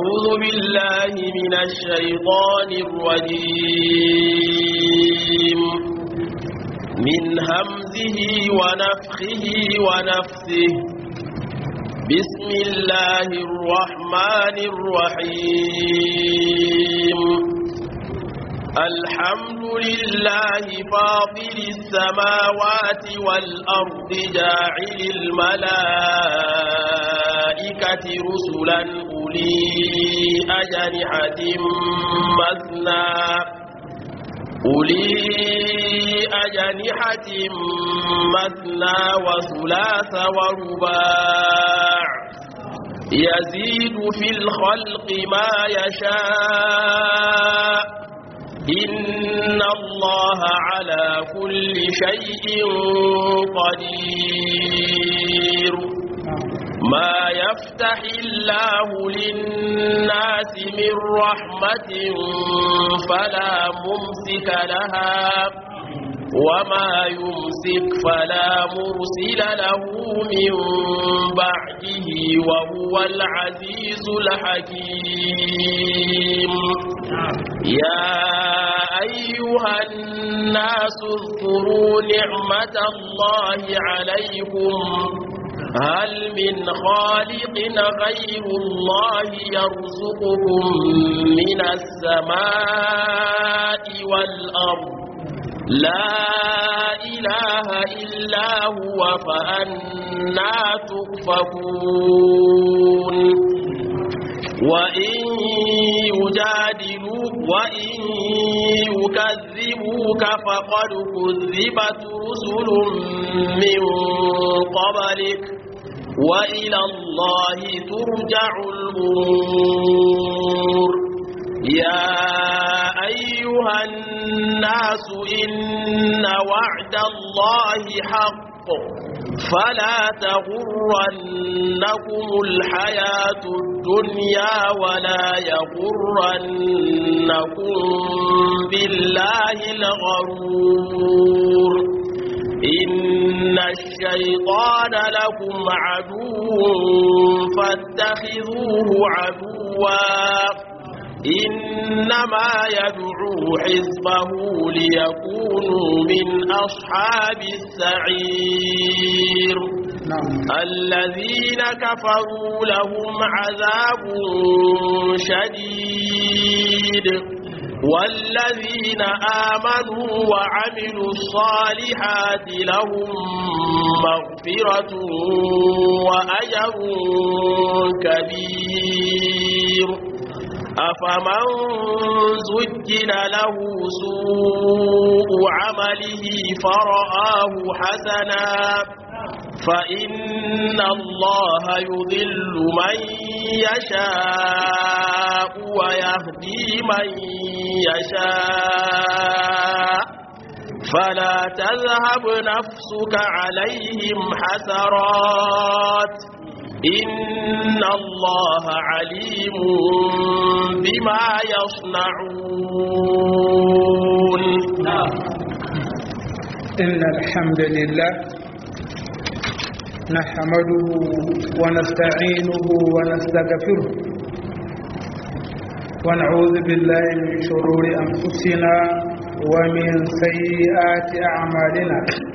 أعوذ بالله من الشيطان الرجيم من همزه ونفخه ونفثه بسم الله الرحمن الرحيم الحمد لله فاطر السماوات والأرض جاعل الملائكة رسلا أولي أجنحة مثنى وثلاث ورباع يزيد في الخلق ما يشاء إن الله على كل شيء قدير ما يفتح الله للناس من رحمة فلا ممسك لها وما يمسك فلا مرسل له من بعده وهو العزيز الحكيم يا أيها الناس اذكروا نعمة الله عليكم هل من خالق غير الله يرزقكم من السماء والأرض لا إله إلا هو فأنا تؤفكون وإن يكذبوك فقد كذبت رسل من قبلك وإلى الله ترجع الأمور يا أيها الناس إن وعد الله حق فلا تغرنكم الحياة الدنيا ولا يغرنكم بالله الغرور إن الشيطان لكم عدو فاتخذوه عدوا إنما يدعو حزبه ليكونوا من أصحاب السعير الذين كفروا لهم عذاب شديد والذين آمنوا وعملوا الصالحات لهم مغفرة وأجر كبير أفمن زجن له سوء عمله فرآه حسنا فإن الله يضل من يشاء ويهدي من يشاء فلا تذهب نفسك عليهم حسرات إن الله عليم بما يصنعون إن الحمد لله نحمده ونستعينه ونستغفره ونعوذ بالله من شرور أنفسنا ومن سيئات أعمالنا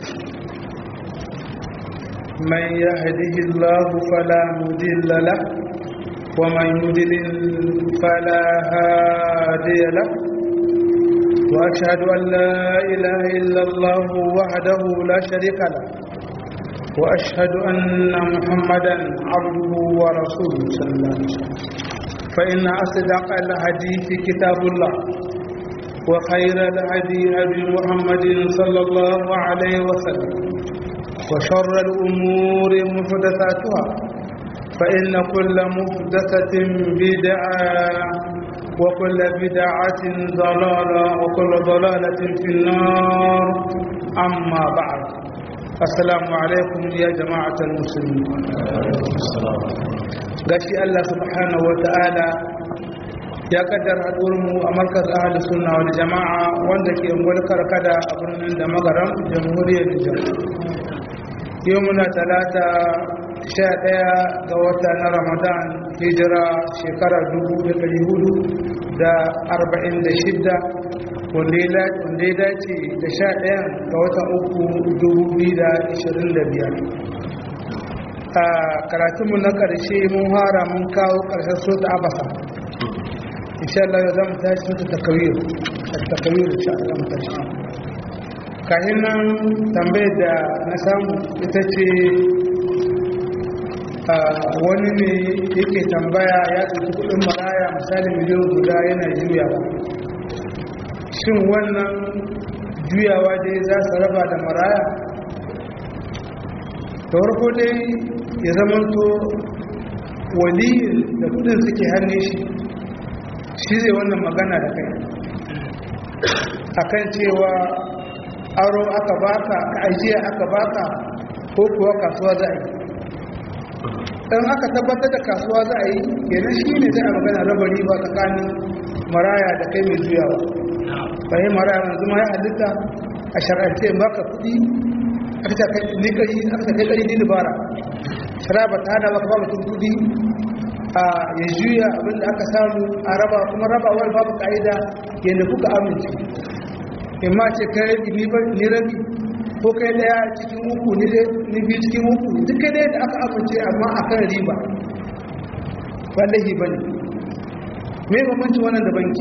من يهده الله فلا مضل له ومن يضلل فلا هادي له وأشهد أن لا إله إلا الله وحده لا شريك له وأشهد أن محمدا عبده ورسوله صلى الله عليه وسلم فإن أصدق الحديث كتاب الله وخير الهدي هدي محمد صلى الله عليه وسلم وشر الأمور محدثاتها فإن كل محدثة بدعة وكل بدعة ضلالة وكل ضلالة في النار أما بعد السلام عليكم يا جماعة المسلمين gashi Allah subhanahu wa ta'ala ya kaddara haɗuwarmu a markaz ahli sunna wal jama'a wanda ke mulkar kada a birnin da magaram jamhuriyar Nijar. Yau muna talata 11 ga wata na Ramadan hijira shekara 1446 wanda ya dace da 11 ga watan 3 2025. a karatunmu na ƙarshe mun hara mun kawo ƙarshen sota abasa insha Allah yau zamu tashi sota takawir insha Allah zamu tashi. kahin nan tambayar da na samu ita ce wani ne yake tambaya ya ɗauki kuɗin maraya misali miliyan guda yana juyawa, shin wannan juyawa dai za su raba da maraya? da farko dai ya zamanto waliyin da kudin suke hannun shi zai wannan magana da kai akan cewa aro aka baka ka ajiya aka baka ko kuwa kasuwa za a yi. dan aka tabbatar da kasuwa za a yi kenan shi ne zai a magana raba riba tsakanin maraya da kai mai juyawa. bayan maraya yanzu ma ya halitta a shar'ance baka kudi aka kai kari ni dabara shara ba ta hada baka ba mutum kudi a ya juya abinda aka samu a raba, kuma rabawar babu ka'ida yadda kuka amince. in ma ce kai rabi ni rabi ko kai daya cikin uku ni biyu cikin uku duk kai daya da aka amince amma a kan riba wallahi ba ne. me bambanci wannan da banki?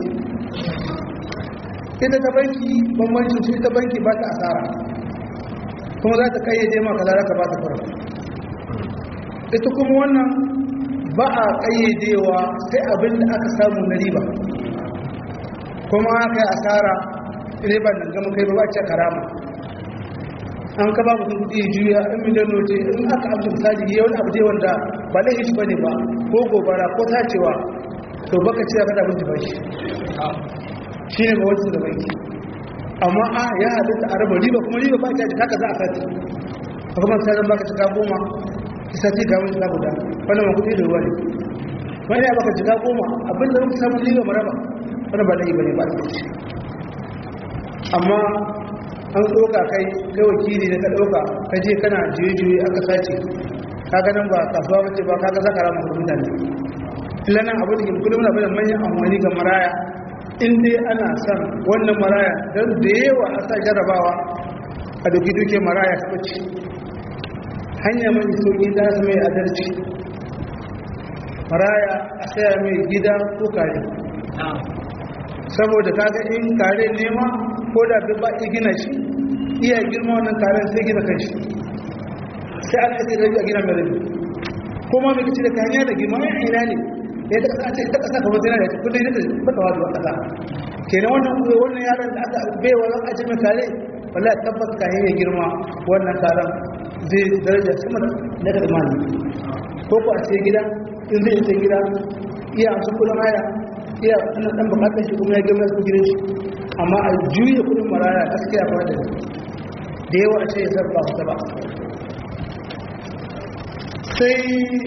ita ta banki bambancin su ita banki ba ta asara kuma za ta kayyade maka za ka ba ta fara. ita kuma wannan ba a kayyadewa sai abin da aka samu na riba, kuma aka yi asara riba nan gama kai ba ce karama. an ka ba mutum kudi juya in miliyan note in aka amsa misali ya wani abu dai wanda ba laifi shi bane ba ko gobara ko tacewa to baka ce ka da abin da bashi shi ne ba wajen da banki. amma ya halitta a raba riba, kuma riba ba ta ji haka za a sati a kuma sai zan baka cika 10 ki sati ga wani cika guda wannan ma kudi da ruwa ne. wani ya baka cika 10 abinda muka samu riba maraba wannan ba laifi bane ba ta shi. amma an ɗauka kai wakili da ka ɗauka ka je kana juye-juye aka sace kaga nan ba kasuwa bace ba kaga za ka rama da mutane. ilanan abu da ke kullum na bada manyan amfani ga maraya in dai ana son wannan maraya don da yawa a sa jarabawa a doki duke maraya ka ɓace. hanya mai sauƙi za su mai adalci maraya a saya mai gida ko kare, saboda kaga in kare nema ko da bai ba gina shi iya girma wannan karen sai gina kan shi sai aka ce rabi a gina mai rabi kuma mai kaci da hanya da girma ya ina ne ya ta kasa ce ta kasa kamar zina da ta kudai da bata wazo a kasa kenan wannan yaron da aka baiwa zan aji mai kare wala tabbas ka hanyar girma wannan karen zai daraja sama da daga mani ko ko a ce gida in zai ce gida iya amsa kudin haya iya wannan dan bukatar shi kuma ya girma su gidan shi. amma a juya kudin maraya gaskiya ba da yawa a ce ya zarfa su ba. sai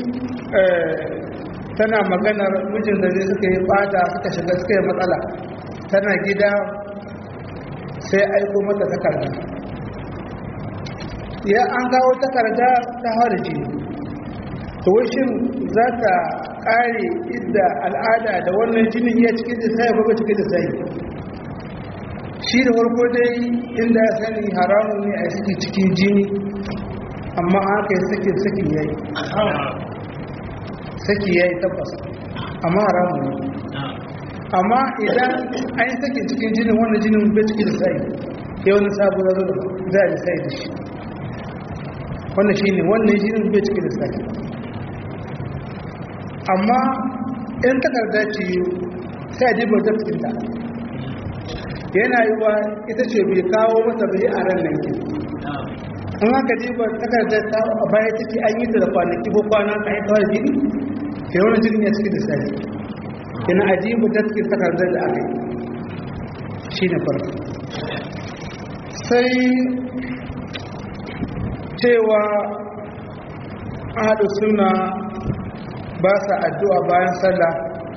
tana maganar mijin da zai suka yi bata suka shiga suka yi matsala, tana gida sai aiko mata takarda ya an kawo takarda ta harji to shin za ta kare idda al'ada da wannan jinin ya cikin da sai ba cikin da sai shi da farko dai inda ya sani haramun ne a saki cikin jini, amma aka yi sakin yayi saki yayi tabbas amma haramun ne. amma idan an yi sakin cikin jinin wannan jinin bai cikin da sai ya wani sabu da za a sai da shi wannan shi ne wannan jinin bai cikin da sai. amma in takarda ce sai a jibar dafinta yana yi wa ita ce bai kawo mata bai a ran nan ke an haka jibar takardar ta a baya take an yi ta da kwanaki ko kwana ka yi kawai jini ke wani jirgin ya cikin da sai yana a jibar dafinta takardar da aka yi shi ne farko. sai cewa ahlu sunna ba sa addu'a bayan sallah,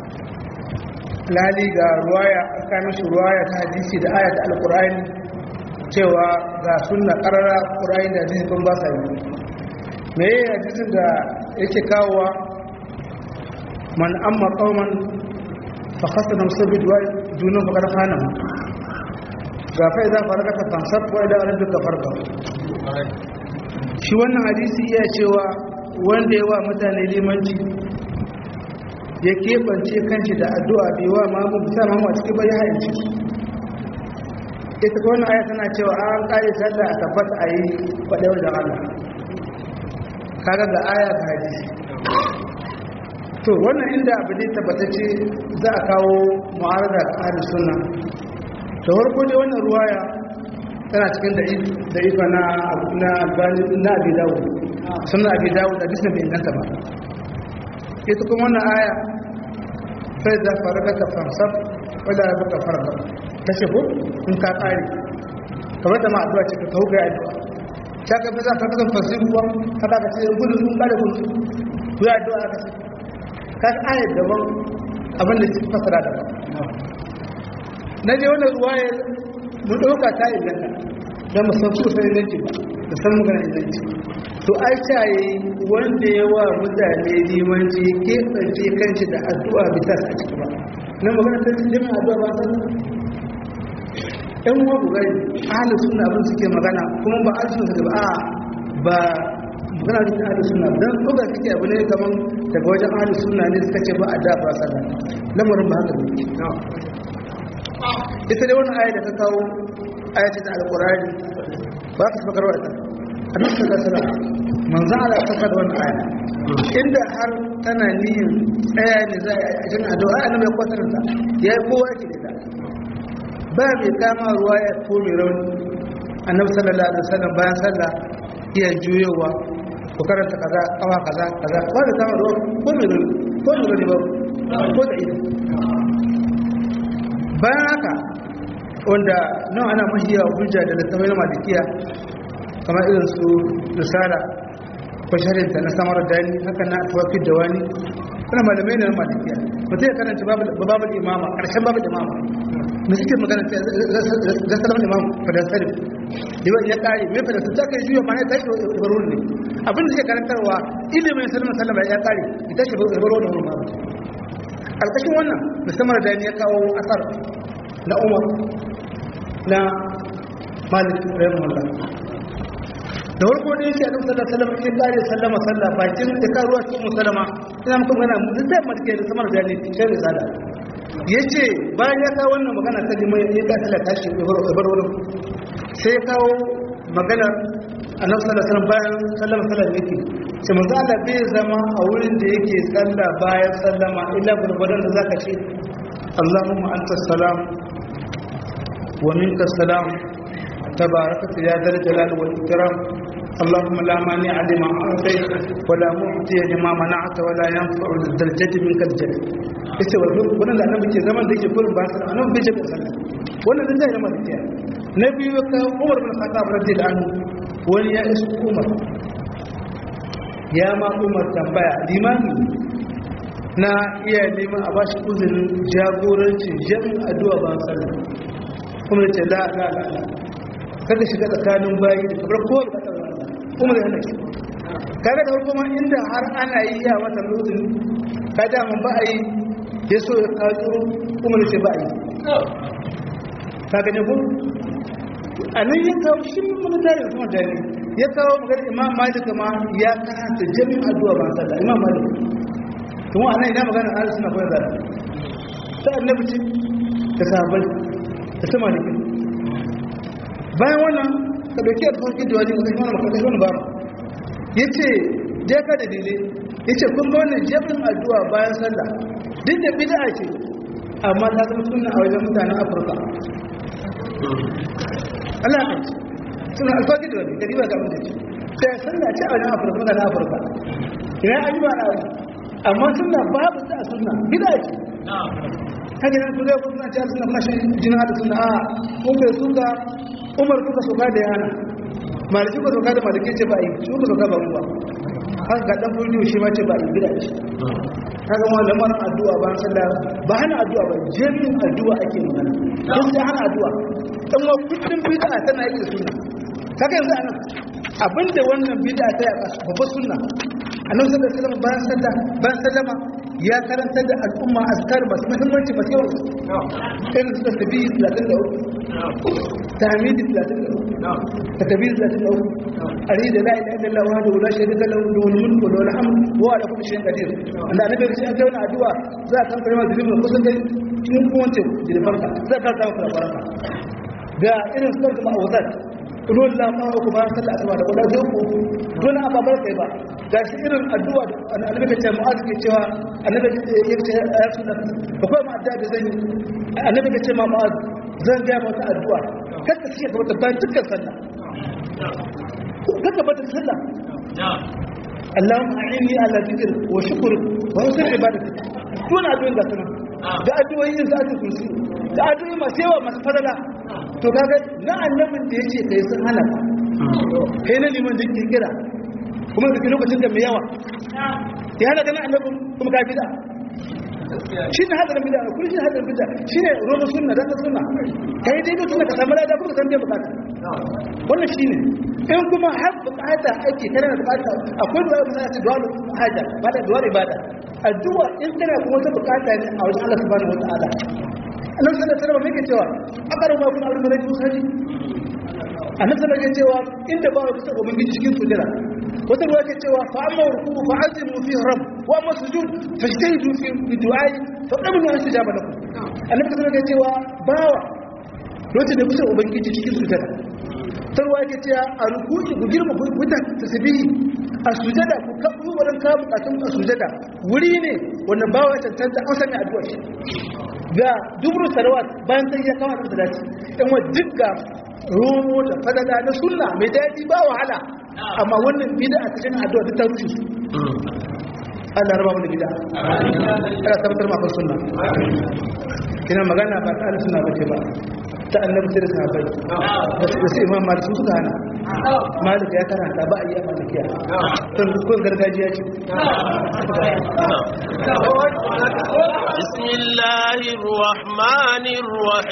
lali ga ruwaya aka mishi ruwaya ta hadisi da ayat al-Qur'ani cewa ga sunna qarara Qur'ani da hadisi kun ba sa yi. me hadisin da yake kawowa man amma qauman fa khasana musabid wa dunu faqad khana ga fa idza faraka fansab wa ila rabbika farqa shi wannan hadisi iya cewa wanda yawa mutane limanci ya kebance kanshi da addu'a bai wa mamu bisa mamu a cikin bayan hayanci ita ko wannan aya tana cewa an kare sallah a tabbata a yi kwadewar da Allah kaga ga aya ga hadisi to wannan inda abu ne tabbatacce za a kawo mu'arada ga ahlus sunna to farko dai wannan ruwaya tana cikin da ifa na albani na abi dawud sunna abi dawud da bisa bai inganta ba ita kuma wannan aya sai da faraka ta fansab wala baka faraka ta ce ko in ka kare kamar da ma addu'a ce ka tauga addu'a ta ka fi za ka kasan fasiru ba kada ka ce gudun sun kare gudun ku yi addu'a ka ce ka ayar daban abin da cikin fasara daban na je wannan ruwayar mun ɗauka ta inganta don mu san sosai inganci ba da san magana inganci to ai caye wanda ya wa mutane limanci ke tsarki kanci da addu'a bisa a ciki ba na magana ta cikin addu'a ba san ɗan uwa bugari ahalin suna abin suke magana kuma ba a suna suke ba magana da ahalin suna don tsoga suke abu ne kamar daga wajen ahalin suna ne suka ce ba a da ba sallah lamarin ba haka ne ita dai wani aya da ta kawo ayatin alkurani ba ka saba karwa ita annabi sallallahu alaihi wasallam manzo Allah ta kada wannan aya inda har tana niyyar tsaya ne za a jin addu'a annabi ya kwatar ta yayi kowa yake da ita ba mai kama ruwaya ko mai rauni annabi sallallahu alaihi wasallam bayan sallah iya juyowa ko karanta kaza kawa kaza kaza ba da kama ruwa ko mai rauni ba ko da ita bayan haka wanda nan ana mahiya hujja da littafai na malikiya kamar irin su risala ko sharinta na samar dani haka na tawafi da wani kuna malamai ne na malikiya mutum ya karanta babu imama karshen babu imama mu suke magana ga salamun imam fadar sarif ya kare mai fadar ta kai juya mana ta shi ibarun ne abin da ke karantarwa ilimin salamun sallama ya kare ita shi ibarun da wurin ma alkashin wannan musamman da ya kawo asar na umar na malik rahimahullah da warko ne yake annabi sallallahu alaihi wasallam in kare sallama sallah bakin da karuwa cikin sallama ina muku magana mun sai matke da samar da ne sai risala yace bayan ya kawo wannan magana ta limai ya ka sallah tashi ibar wurin sai ya kawo magana annabi sallallahu alaihi wasallam bayan sallama sallah yake sai manzo Allah bai zama a wurin da yake sallah bayan sallama illa gurbadan da zaka ce Allahumma anta salam wa minka salam tabarakta ya dal jalal wal ikram Allahumma la mani'a lima a'tayt wa la mu'tiya lima mana'ta wa la yanfa'u dhal jaddi minkal jadd yace wannan da annabi ke zaman da yake kullum ba sai annabi bai jaba sallah wannan da zai zama da nabi ka Umar bin Khattab radiyallahu anhu wani ya isu Umar ya ma Umar tambaya limami na iya neman a bashi uzurin jagorancin jami'in addu'a ba sallah kuma ce la kada shiga tsakanin bayi da kabar kowa da kasar kuma da hana ki kaga da kuma inda har ana yi ya mata uzuri ka da mun ba a yi ya so ya kawo kuma da ce ba a yi kaga ne ko anan ya kawo shi mun da kuma da ne ya kawo magana Imam Malik ma ya karanta jami'in addu'a ba sallah Imam Malik kuma anan ina magana Allah suna koyar da sai annabi ce da sahabbai da sama da kin bayan wannan ka dauki alfarki da wani kai wannan makarai wannan ba yace da ka da dile yace kun ga wannan jami'in addu'a bayan sallah duk da bid'a ce amma ta zama sunna a wajen mutanen Afirka Allah ya suna alfarki da wani kadi ba ga mun ce sai sallah ce a wajen Afirka mutanen Afirka ina ayyuka na amma sunna babu ta sunna bid'a ce haka nan ku zai ku suna cewa suna mashi jina da sunna a kun kai suka Umar kuka soka da yana maliki kuka soka da maliki ce ba yi shi kuka soka ba mu ba haka ga dan fulani shi ma ce ba yi bid'a ce kaga ma lamar addu'a ba sallah ba hana addu'a ba jami'in addu'a ake magana kun sai hana addu'a dan wa kullum bid'a tana yi sunna kaga yanzu anan abinda wannan bid'a ta ya babbar sunna annabi sallallahu alaihi wasallam bayan sallama ya karantar da al'umma azkar masu muhimmanci masu yawan irin su tasbihi 33 tahmidi 33 takbir 33 ari da la ilaha illallah wahdahu la sharika lahu lahul mulku wa lahul hamdu wa ala kulli shay'in qadir Allah annabi ya ce an gauna addu'a za ka kankare ma zulubin kusan kai in kuma ce jirfanka za ka kawo baraka ga irin su da ma'awazat kullu la ma ku ba sallah asuba da kullu zai ku dole a babar kai ba ga shi irin addu'a annabi ya ce mu'az ke cewa annabi ya ce ya sunna akwai ma addu'a da zan yi annabi ya ce ma mu'az zan ga mata addu'a kada shi ka bata bayan dukkan sallah kada bata sallah Allahumma a'inni ala dhikr wa shukr wa husn ibadatik dole addu'a ga sunan da addu'o'in za ta kursi da addu'o'i masu yawa masu fadala to kaga na annabin da yake kai sun hana kai na liman da ke kira kuma da lokacin da mai yawa ya hana ganin annabin kuma ka bid'a shi ne hadarin bid'a kullu shi hadarin bid'a shine ruwan sunna da sunna kai dai da sunna ka samu da kuma san dai bukata wannan shine in kuma har bukata ake kana da bukata akwai du'a da ta du'a haja ba da du'a ibada addu'a in kana kuma ta bukata ne a wajen Allah subhanahu wataala annabi sallallahu alaihi wasallam yake cewa akara ma kun aure da saji annabi sallallahu alaihi cewa inda ba ku ta ubangiji cikin sujada wata ruwa ke cewa fa amma ruku fa azimu fi rabb wa amma sujud fajtahidu fi du'ai fa qablu an tujaba lakum annabi sallallahu alaihi cewa bawa lokacin da kusa ubangiji cikin sujada ta ruwa ke cewa a rukuki ku girma ku ta tasbihi a sujada ku kabu wurin ka bukatun a sujada wuri ne wannan bawa ya tantance an sanya addu'a shi ga dubru salawat bayan sai ya kawo da dace in wa dukka romo da fadada na sunna mai daɗi ba wahala amma wannan bid'a ta cikin addu'a ta rushe Allah raba mu da bid'a Allah tabbatar ma kan sunna kina magana ba ta sunna bace ba ta annabi sai da sahabbai da sai imam malik su suka hana malik ya karanta ba a yi malikiya to ko gargajiya ce bismillahir rahmanir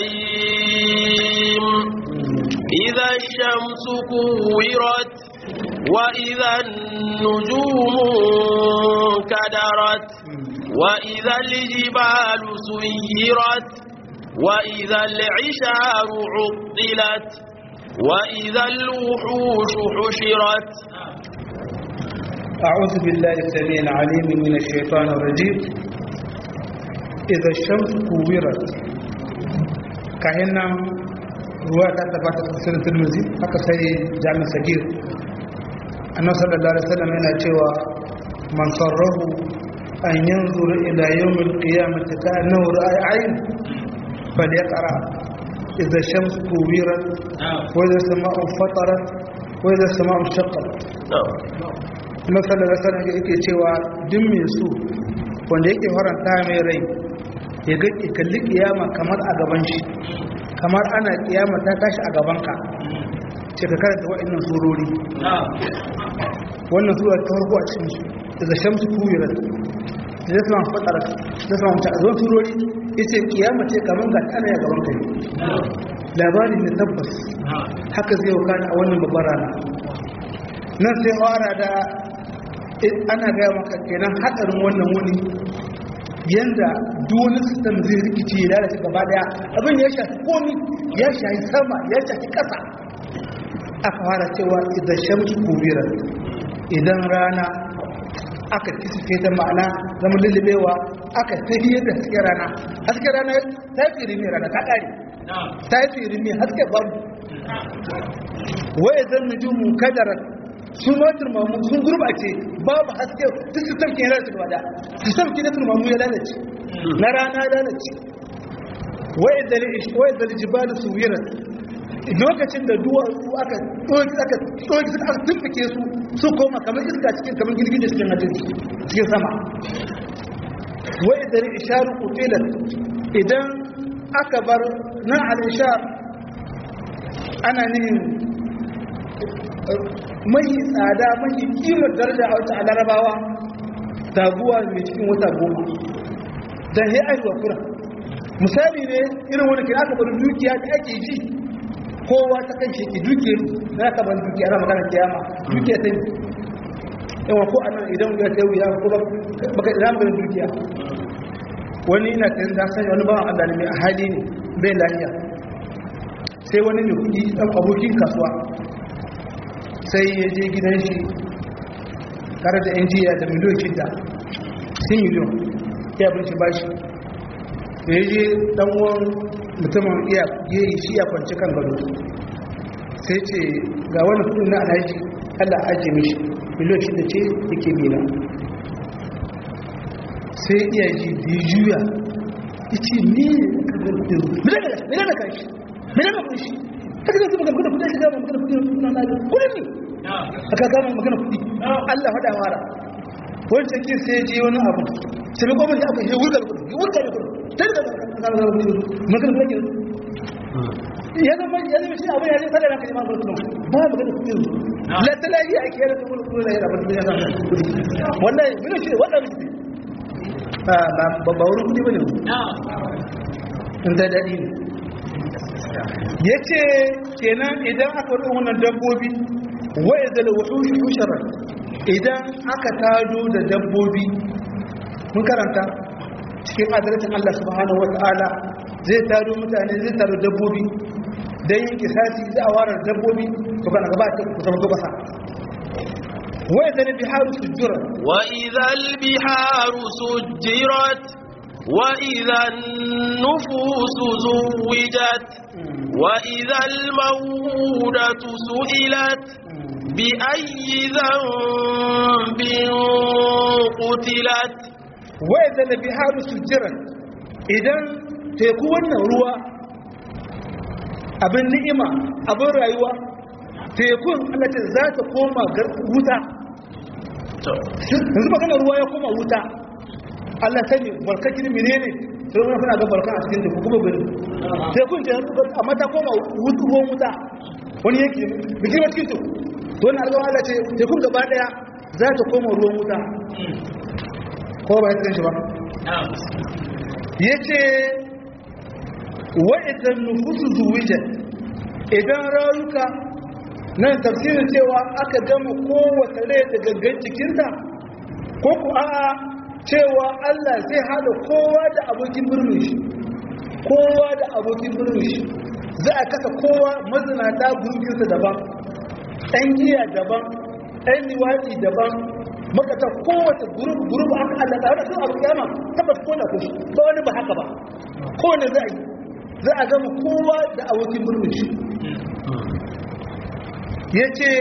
rahim idha ash-shamsu kuwirat wa idha an-nujumu kadarat wa idha al-jibalu suyirat وإذا العشار عطلت وإذا الوحوش حشرت أعوذ بالله السميع العليم من الشيطان الرجيم إذا الشمس كورت كهنا رواية تبعت تفسير الترمذي haka sai jami sagir annabi sallallahu alaihi wasallam yana cewa man sarrahu an yanzura ila yawm al-qiyamati ka'annahu ra'a 'ayn فليقرأ إذا الشمس كورت وإذا السماء فطرت وإذا السماء انشقت مثلا مثلا yake cewa duk mai su wanda yake faranta mai rai ya ga kalli kiyama kamar a gaban shi kamar ana kiyama ta tashi a gaban ka ce ka karanta wa'annan surori wannan sura ta farko a cikin su إذا الشمس كورت إذا السماء فطرت إذا السماء انشقت surori ita kiyama ce kaman ga ana ya gaban kai labari ne tabbas haka zai wakana a wannan babbar rana nan sai fara da ana gaya maka kenan hadarin wannan wuni yanda duwani sistem zai rikici ya lalace gaba daya abin ya shafi komi ya shafi sama ya shafi kasa aka fara cewa idan shamsu kubira idan rana aka kisife ta ma'ana zama lullubewa aka tafiyar da haske rana ta yi tsiri mai rana ta ƙari ta yi tsiri mai haske babu waye zan nuju mu kadara sun ma turmamu sun gurbace babu haske duk su sauke ya lalace gaba su sauke na turmamu ya lalace na rana ya lalace waye zan jibalu su wiran lokacin da duwatsu aka tsoki aka tumfuke su koma kamar iska cikin kamar girgije cikin hadisi cikin sama wai da isharu qutilat idan aka bar na al-ishar ana nihin mai tsada mai kimar daraja a wata larabawa taguwa mai cikin wata 10 dan ya aiwa kura misali ne irin wani kira aka bar dukiya da ake ji kowa ta kan shi ki duke za ka ban dukiya ana magana kiyama dukiya ta yi yawan ko anan idan ya ta wuya ko baka da maganin dukiya wani ina tsayin da sanya wani bawan Allah ne mai hali ne bai lafiya sai wani mai kudi dan abokin kasuwa sai ya je gidan shi tare da injiya da miliyan shida sun miliyan ya binci bashi da ya je dan uwan mutumin iya yi shi ya kwanci kan gado sai ce ga wani kudin na alhaji Allah ajiye mishi miliyan shida ce yake mina sai iya ji da ya juya ya ce ne ka gado mene da kashi mene da kunshi ta kaga magana kudin kudin shiga magana kudin na na kudin ne aka gama magana kudi Allah faɗa mara wancan kin sai ji wani abu sai ko mun ji aka yi wurgar kudin wurgar kudin sai da magana kudin ya zama shi abu ya zai sadara kai ma kudin ba magana kudin la talahi ake yana kudin kudin da ya rabu da ya zama wallahi bin shi wallahi ba wurin kudi bane in da dadi ne yace kenan idan aka rubuta wannan dabbobi wa idza al-wuhush hushara idan aka tado da dabbobi mun karanta cikin adalcin Allah subhanahu wataala zai tado mutane zai tado dabbobi dan yin kisasi da awarar dabbobi to kana gaba ta kusa gaba wa idza al-biharu sujjirat wa idza al-biharu sujjirat wa idza an-nufusu zuwijat wa idza al-mawudatu su'ilat بأي ذنب قتلت وإذا البحار سجرت إذن تكون ruwa abin ni'ima abin rayuwa tekun Allah ce za ta koma wuta yanzu magana ruwa ya koma wuta Allah sani barkakin menene sai wani kuna ga barkan a cikin teku kuma gani tekun ce amma ta koma ruwan wuta wani yake bikin cikin teku don alƙawar Allah ce tekun gaba daya za ta koma ruwan wuta ko ba ya cikin shi ba ya ce wa'idan nufusu zuwijan idan rayuka nan tafsirin cewa aka gama kowace rai da gangan cikinta ko ku a'a cewa Allah zai hada kowa da abokin birnishi kowa da abokin birnishi za a kasa kowa mazinata gurginsa daban ɗan giya daban ɗan liwaɗi daban makata kowace gurubu aka allata wadda sun abu kyama tabbas kona ko shi ba wani ba haka ba kowane za a gama kowa da abokin birnishi ya ce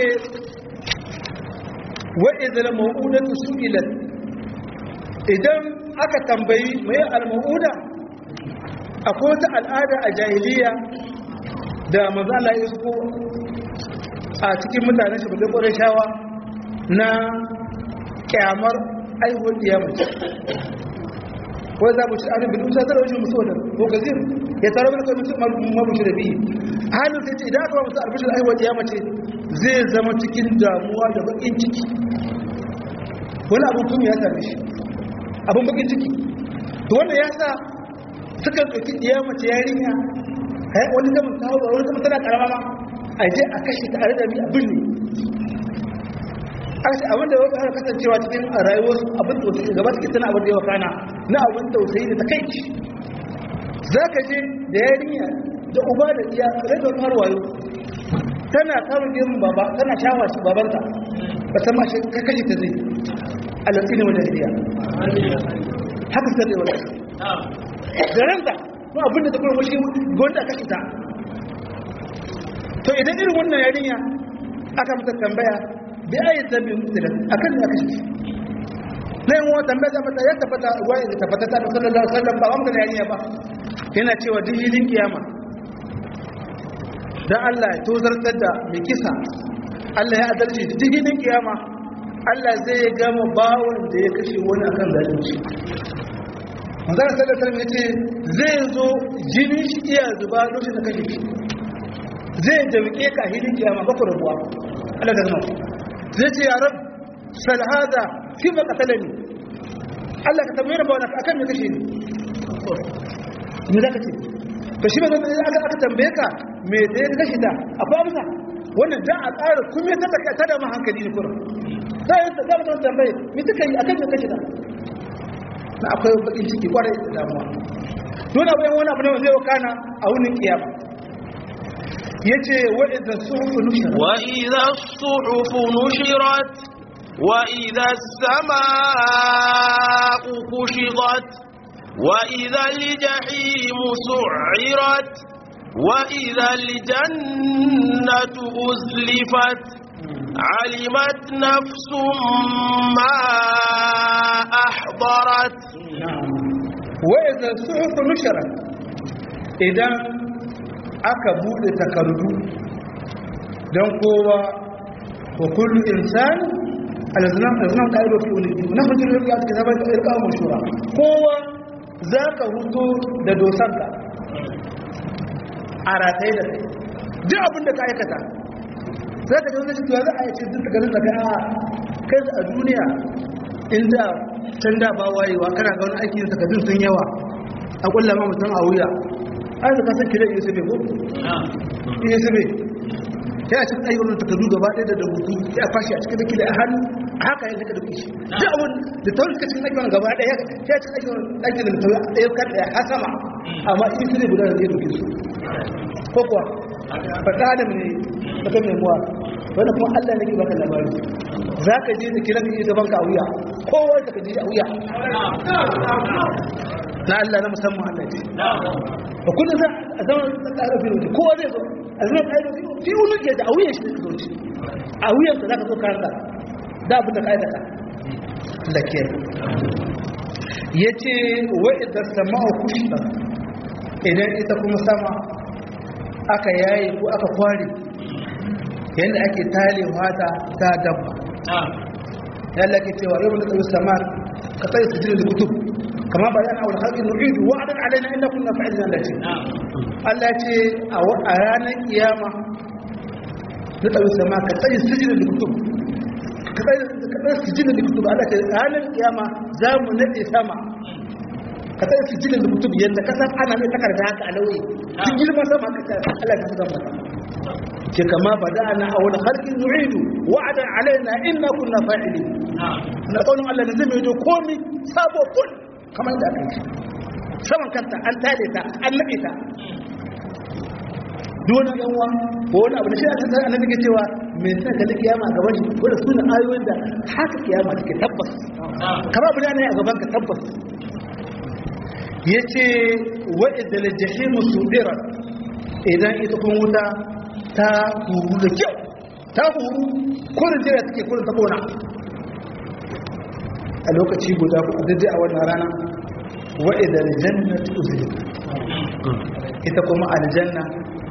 wa'izar ma'udatu su'ilat idan aka tambayi mai al-ma'uda akwai wata al'ada a jahiliya da mazala ya isko a cikin mutanen shi buɗe ƙwarar shawa na ƙyamar aihuwar diyamaci wai za mu ci arin bin usa zara wajen musu wadda ko gazir ya tara wani kawai mabushi da biyu halin sai ce idan aka ba musu albishir aihuwar diyamaci zai zama cikin damuwa da baƙin ciki wani abin kuma ya same shi abin baƙin ciki to wanda ya sa suka ɗauki diyamaci yarinya wani zaman ta hau wani zaman tana ƙarama ma a je a kashe ta a rada mi abin ne a ce abinda ya wata kasancewa cikin rayuwar abin tausayi gaba suke tana abin da yawa kana na abin tausayi da ta kai za ka je da yarinya da uba da iya rage wata har wayo tana kamun girman baba tana shawa shi babanta ba ta mashi ka kashe ta zai alatsi ne wajen hiriya haka sai da yawa da ranta ko abin da ta kuma mashi gwanda kashe ta to idan irin wannan yarinya aka mata tambaya bi ayi zabi mutila akan da kashi nan wa tambaya ta fata ya tafata ruwaya da tafata ta sallallahu alaihi wasallam ba wanda yarinya ba yana cewa duk hilin kiyama dan Allah ya tozartar da mai kisa Allah ya adalci duk hilin kiyama Allah zai gama bawon da ya kashe wani akan zalunci manzon sallallahu alaihi wasallam yace zai zo jinin shi iya zuba lokacin da kashe shi zai damke ka hilin kiyama ba ku rabuwa Allah da zama zai ce ya rab sal hada fi ma qatalani Allah ka tambaye ba wannan akan me kashe ni me zaka ce to shi ba aka tambaye ka me da ya kashe ta akwai amsa wannan da a tsara kuma ta da ma hankali ne kuma sai ta ga mutum tambaye me take yi akan me kake da na akwai bakin ciki kwarai da damuwa dole bayan wani abu ne zai wakana a wurin kiyama yace wa idza suhufu nushirat wa idza suhufu nushirat wa idza as-samaa'u kushitat wa idza al-jahimu su'irat wa idza al-jannatu uzlifat علمت نفس ما أحضرت وإذا الصحف نشرت إذا أكبر تكردو دون قوة وكل إنسان الإسلام قائله في أولئك ونخرج له في كتابة إلقاء مشهورة قوة ذاك هدو دوسانك أراتي لك دي أبن لك أيكتا za ka zaune shi za a yi ce duk da ganin daga kai a duniya inda can da ba wayewa kana ga wani aiki da takardun sun yawa a kulla ma mutum a wuya an da kasar kira iya sabe ko? iya sabe ya a cikin ayyukan takardu gaba ɗaya da rubutu ya fashi a cikin da kila a hannu a haka ya zaka da kushi duk abin da ta wuce cikin ayyukan gaba ɗaya ya cikin ayyukan da mutum ɗaya kan ɗaya har sama amma iya sabe guda da zai duke su ko kuwa faɗa adam ne ta kan memuwa wani kuma Allah ne ke baka labari za ka je da kiran yi gaban ka a wuya kowa da ka je a wuya na Allah na musamman Allah ce ba kullum za a zama tsara fi wuce kowa zai zo a zama tsara fi wuce da a wuyan shi ka zo ci a wuyan ka za ka zo ka harka da abin da ka aikata da ke ya ce wa'idar sama'a kushta idan ita kuma sama aka yayi ko aka kware yadda ake talewa ta dabba yalla ke cewa yau da tsaye sama ka tsaye su jini da kutub kama bayan awal haƙi nu'idu wa'adan alaina inda kunna fa'ilin Allah ce Allah ce a ranar kiyama da tsaye sama ka tsaye su jini da kutub ka tsaye su jini da kutub Allah ce ranar kiyama za mu nade sama ka tsaye su jini da kutub yadda kasar ana mai takarda haka a lauyi cikin girman sama ka tsaye Allah ka zama mata ce kama bada'ana awwal khalqin nu'idu wa'ada alaina inna kunna fa'ilin na kaunin Allah ne zai mai komai sabo kun kamar da aka yi saman kanta an tare ta an nabe ta dole yan uwa ko wani abu da shi a cikin annabi ke cewa me sai ka kiyama gaban shi ko da sunan ayoyin da haka kiyama take tabbas kamar abu ne a gaban ka tabbas yace wa idal jahimu sudirat idan ita kun wuta ta huru da kyau ta huru kurin jira take kurin ta kona a lokaci guda ku daidai a wannan rana wa idan jannatu uzlifat ita kuma aljanna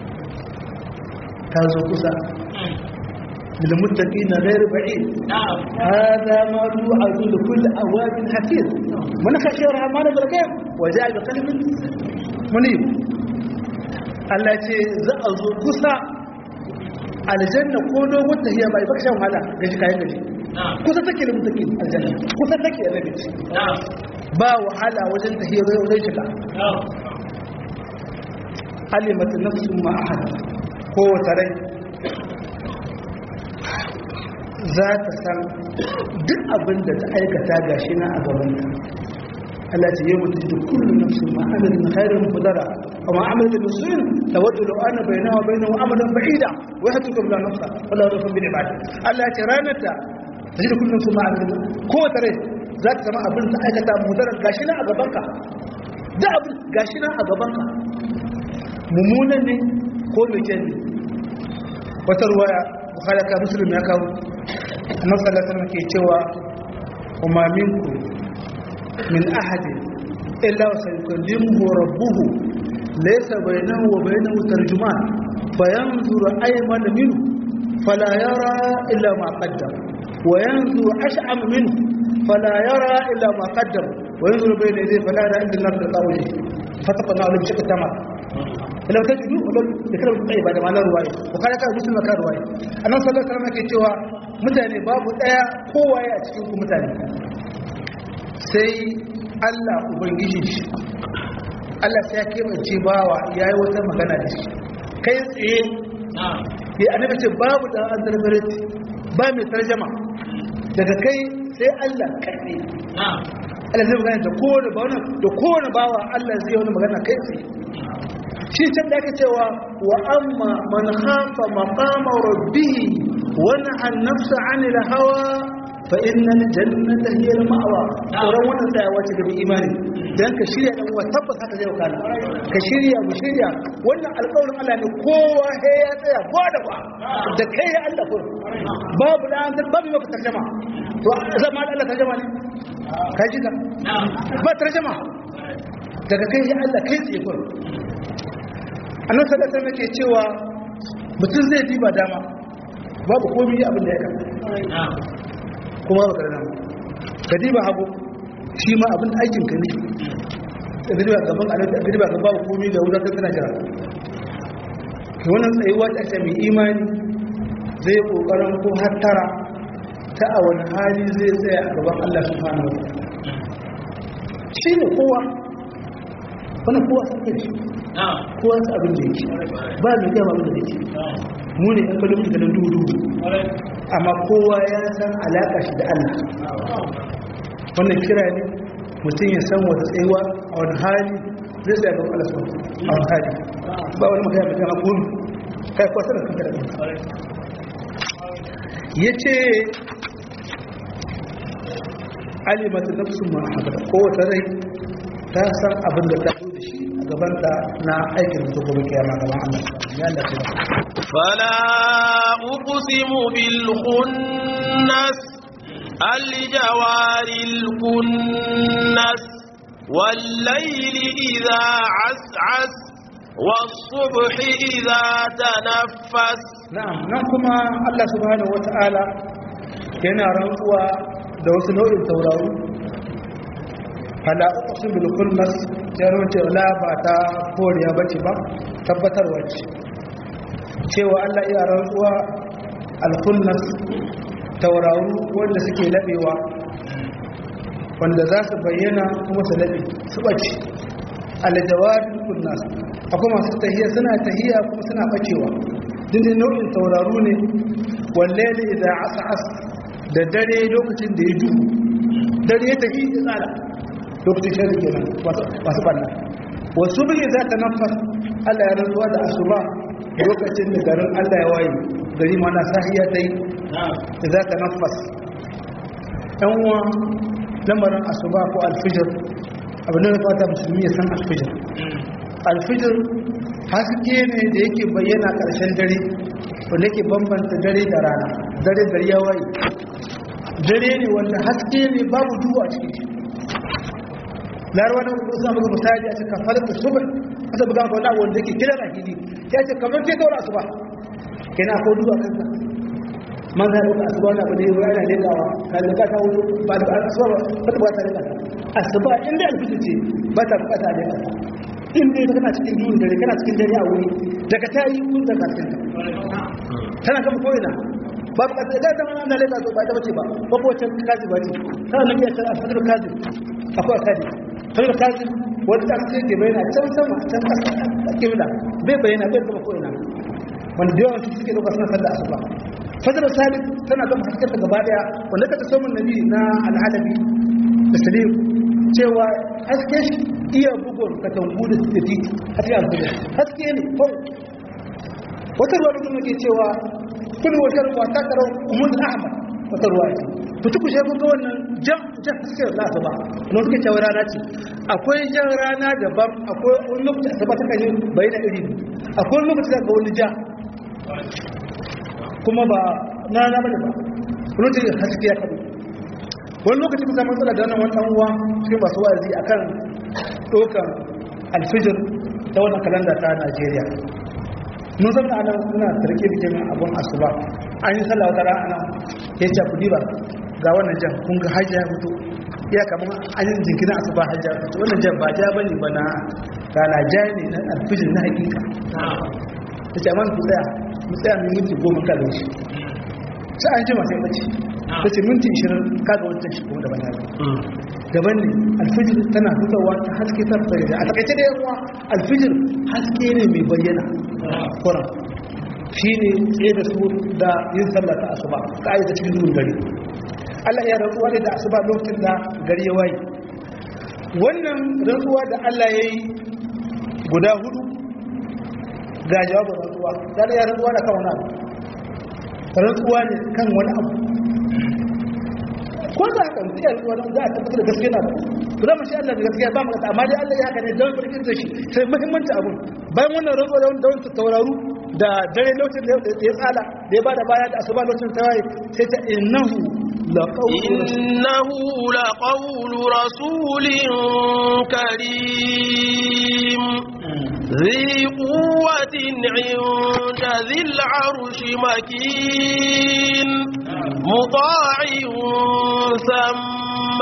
ta zo kusa lil muttaqina ghayr ba'id hada ma yu'adu li kulli awabin hafiz man khashiya rahmana bil ghaib wa ja'a bi qalbin munib Allah ce za a zo kusa aljanna ko dogon tahiya bai baka shan wahala ga shi kayan gaji kusa take da mutaki aljanna kusa take da nabi ba wahala wajen tahiya wajen shiga alimat nafsu ma ahad ko rai za ta san duk abin da ta aikata gashi na a gaban ta Allah ce yau mutu da kullu nafsin ma amila min khairin mudara wa ma amila min su'in tawaddu law anna bainahu wa bainahu amadan ba'ida wa yahtukum la nafsa wala rafun bil ibad Allah ce ranar ta ji da kullu nafsin ma amila ko tare za ta sama abin ta aikata mudara gashi na a gaban ka da abin gashi na a gaban ka mummunan ne ko mai kyan ne wata ruwaya bukhari ka muslim ya kawo annabi sallallahu alaihi wasallam ke cewa umma minkum من أحد إلا وسيكلمه ربه ليس بينه وبينه ترجمان فينظر أيمن منه فلا يرى إلا ما قدم وينظر أشعم منه فلا يرى إلا ما قدم وينظر بين يديه فلا يرى إلا النار لقوله فتقنا له بشكل تمام لو تجدوا ولو ذكر الطيب هذا معنى رواية وقال كان مسلم كان رواية أنا صلى الله عليه وسلم كيتوا متاني باب ɗaya kowa ya cikin ku mutane sai Allah ubangiji shi Allah sai ya kebance bawa yayi wata magana da shi kai tsaye ya annabi ce babu da an tarbarati ba mai tarjama daga kai sai Allah kai Allah zai magana da kowane ba wannan da kowane bawa Allah zai wani magana kai sai shi can da ake cewa wa amma man khafa maqama rabbih wa nahaa an-nafsa 'anil hawa fa innal jannata hiya al-ma'wa sauran wannan tsayawa ce da imani dan ka shirya dan uwa tabbata haka zai wakana ka shirya mu shirya wannan alƙawarin Allah ne kowa he ya tsaya ko da ba da kai ya Allah ko babu dan babu maka tarjuma to zama Allah tarjuma ne ka ji ka ba tarjuma daga kai ya Allah kai tsaye ko annabi sallallahu alaihi wasallam ke cewa mutum zai diba dama babu komai abin da ya kama kuma ba karnan ka diba hagu shi ma abin aikin ka ne ka diba gaban alaƙa ka diba gaban babu komai da wurin tana jira to wannan tsayuwa ta ce mai imani zai kokarin ko hattara ta a wani hali zai tsaya a gaban Allah subhanahu wa ta'ala shi ne kowa wannan kowa sai kai kowa su abin da yake ba mai gama abin da yake mu ne ɗan kalin mutanen duhu amma kowa ya san alaƙa shi da Allah wannan kira ne mutum ya san wata tsayuwa a wani hali zai tsaye ga Allah su a wani hali ba wani magana mai gama komi kai kwasa da kanka da kanka ya ce alimatu nafsun ma haɗa kowace rai ta san abin da ta zo da shi gabanta na aikin da gobe kiyama gaban Allah ya Allah ta fala uqsimu bil khunnas al jawaril kunnas wal layli idha as'as was subhi idha tanaffas na'am nan kuma Allah subhanahu wata'ala yana rantsuwa da wasu nau'in tauraro fala uqsimu bil khunnas yaro ce la ba ta koriya bace ba tabbatarwa ce cewa Allah ya rantsuwa al-khunnas tauraru wanda suke labewa wanda za su bayyana kuma su labe su bace al-jawadul khunnas akwai masu tahiya suna tahiya kuma suna bacewa dindin nau'in tauraru ne wallahi idza as'as da dare lokacin da ya duhu dare ya tahi ya tsala lokacin shari kenan masu ɓanna wasu bi za ta nafas Allah ya rantsuwa da asuba lokacin da garin Allah ya waye gari mana sahiya ta yi za ta nafas ɗan uwa lamarin asuba ko alfijir abin da fata musulmi ya san alfijir alfijir haske ne da yake bayyana ƙarshen dare wanda yake bambanta dare da rana dare gari ya waye dare ne wanda haske ne babu duhu a cikin shi larawa da kusa buga misali a cikin kafalar da subin aka buga ga wani wanda yake kira a gidi ya ce kamar ce kawai asuba kena ko duba kansa man zai buga asuba na bane wai ana lekawa ka leka ta wuri ba da asuba ba ta bata leka asuba inda alfiji ce ba ta bukata leka in dai kana cikin duhun dare kana cikin dare a wuri daga ta yi kun daga cikin tana kama koyina ba ka da ta mana leka to ba ta bace ba ko ko ta kazi ba ce kana nabi ya tsara fadar kazi akwai kazi sai kazi wanda ake ke bayyana can sama can kasa kibla bai bayyana bai kuma ko ina wanda da yawan suke lokacin suna sallar asuba fadar salih tana da haskar ta gaba daya wanda ka taso mun nabi na al-alabi da salim cewa haske shi iya bugun katangu da suke titi haske alfajir haske ne ko wata ruwa da ke cewa kullu wata ruwa ta karo umul ahmad wata ruwa ce to tuku shi kun ga wannan jan haske da asuba kuma suke cewa rana ce akwai jan rana daban akwai wani lokaci asuba ta kan yi bayyana iri akwai lokaci da ga wani ja kuma ba na rana bane ba wani lokaci haske ya kado wani lokaci kusa matsala da wannan wani uwa cikin masu wa'azi akan dokan alfijir ta wannan kalanda ta Najeriya mun san ana muna tarke bikin abun asuba an yi sallah wata rana ya ce kudi ba ga wannan jan kun ga hajja ya fito ya kamar an yi jinkirin asuba hajja ya fito wannan jan ba ja bane ba na rana ja ne na alfijir na hakika ta ce amma ku tsaya mai minti 10 kalon shi sai an jima sai bace ta ce minti 20 kaga wancan shi kuma daban daban ne alfijir tana fitowa ta haske ta bayyana a takaice da yawa alfijir haske ne mai bayyana kuran shine tsaye da su da yin sallah ta asuba kai da cikin duhun gari Allah ya rantsuwa da asuba lokacin da gari ya waye wannan rantsuwa da Allah yayi guda hudu ga jawabin rantsuwa dan ya rantsuwa da kan wani abu rantsuwa ne kan wani abu ko za ka yi rantsuwa don za a tabbatar da gaskiya na ba mu shi Allah da gaskiya ba mu ga amma dai Allah ya haka ne don farkin da shi sai muhimmanci abun bayan wannan rantsuwa da wanda tauraru da dare lokacin da ya tsala da ya bada baya da asuba lokacin tawaye sai ta innahu laqawlu rasulin karim ذي قوة عند ذي العرش مكين مطاع ثم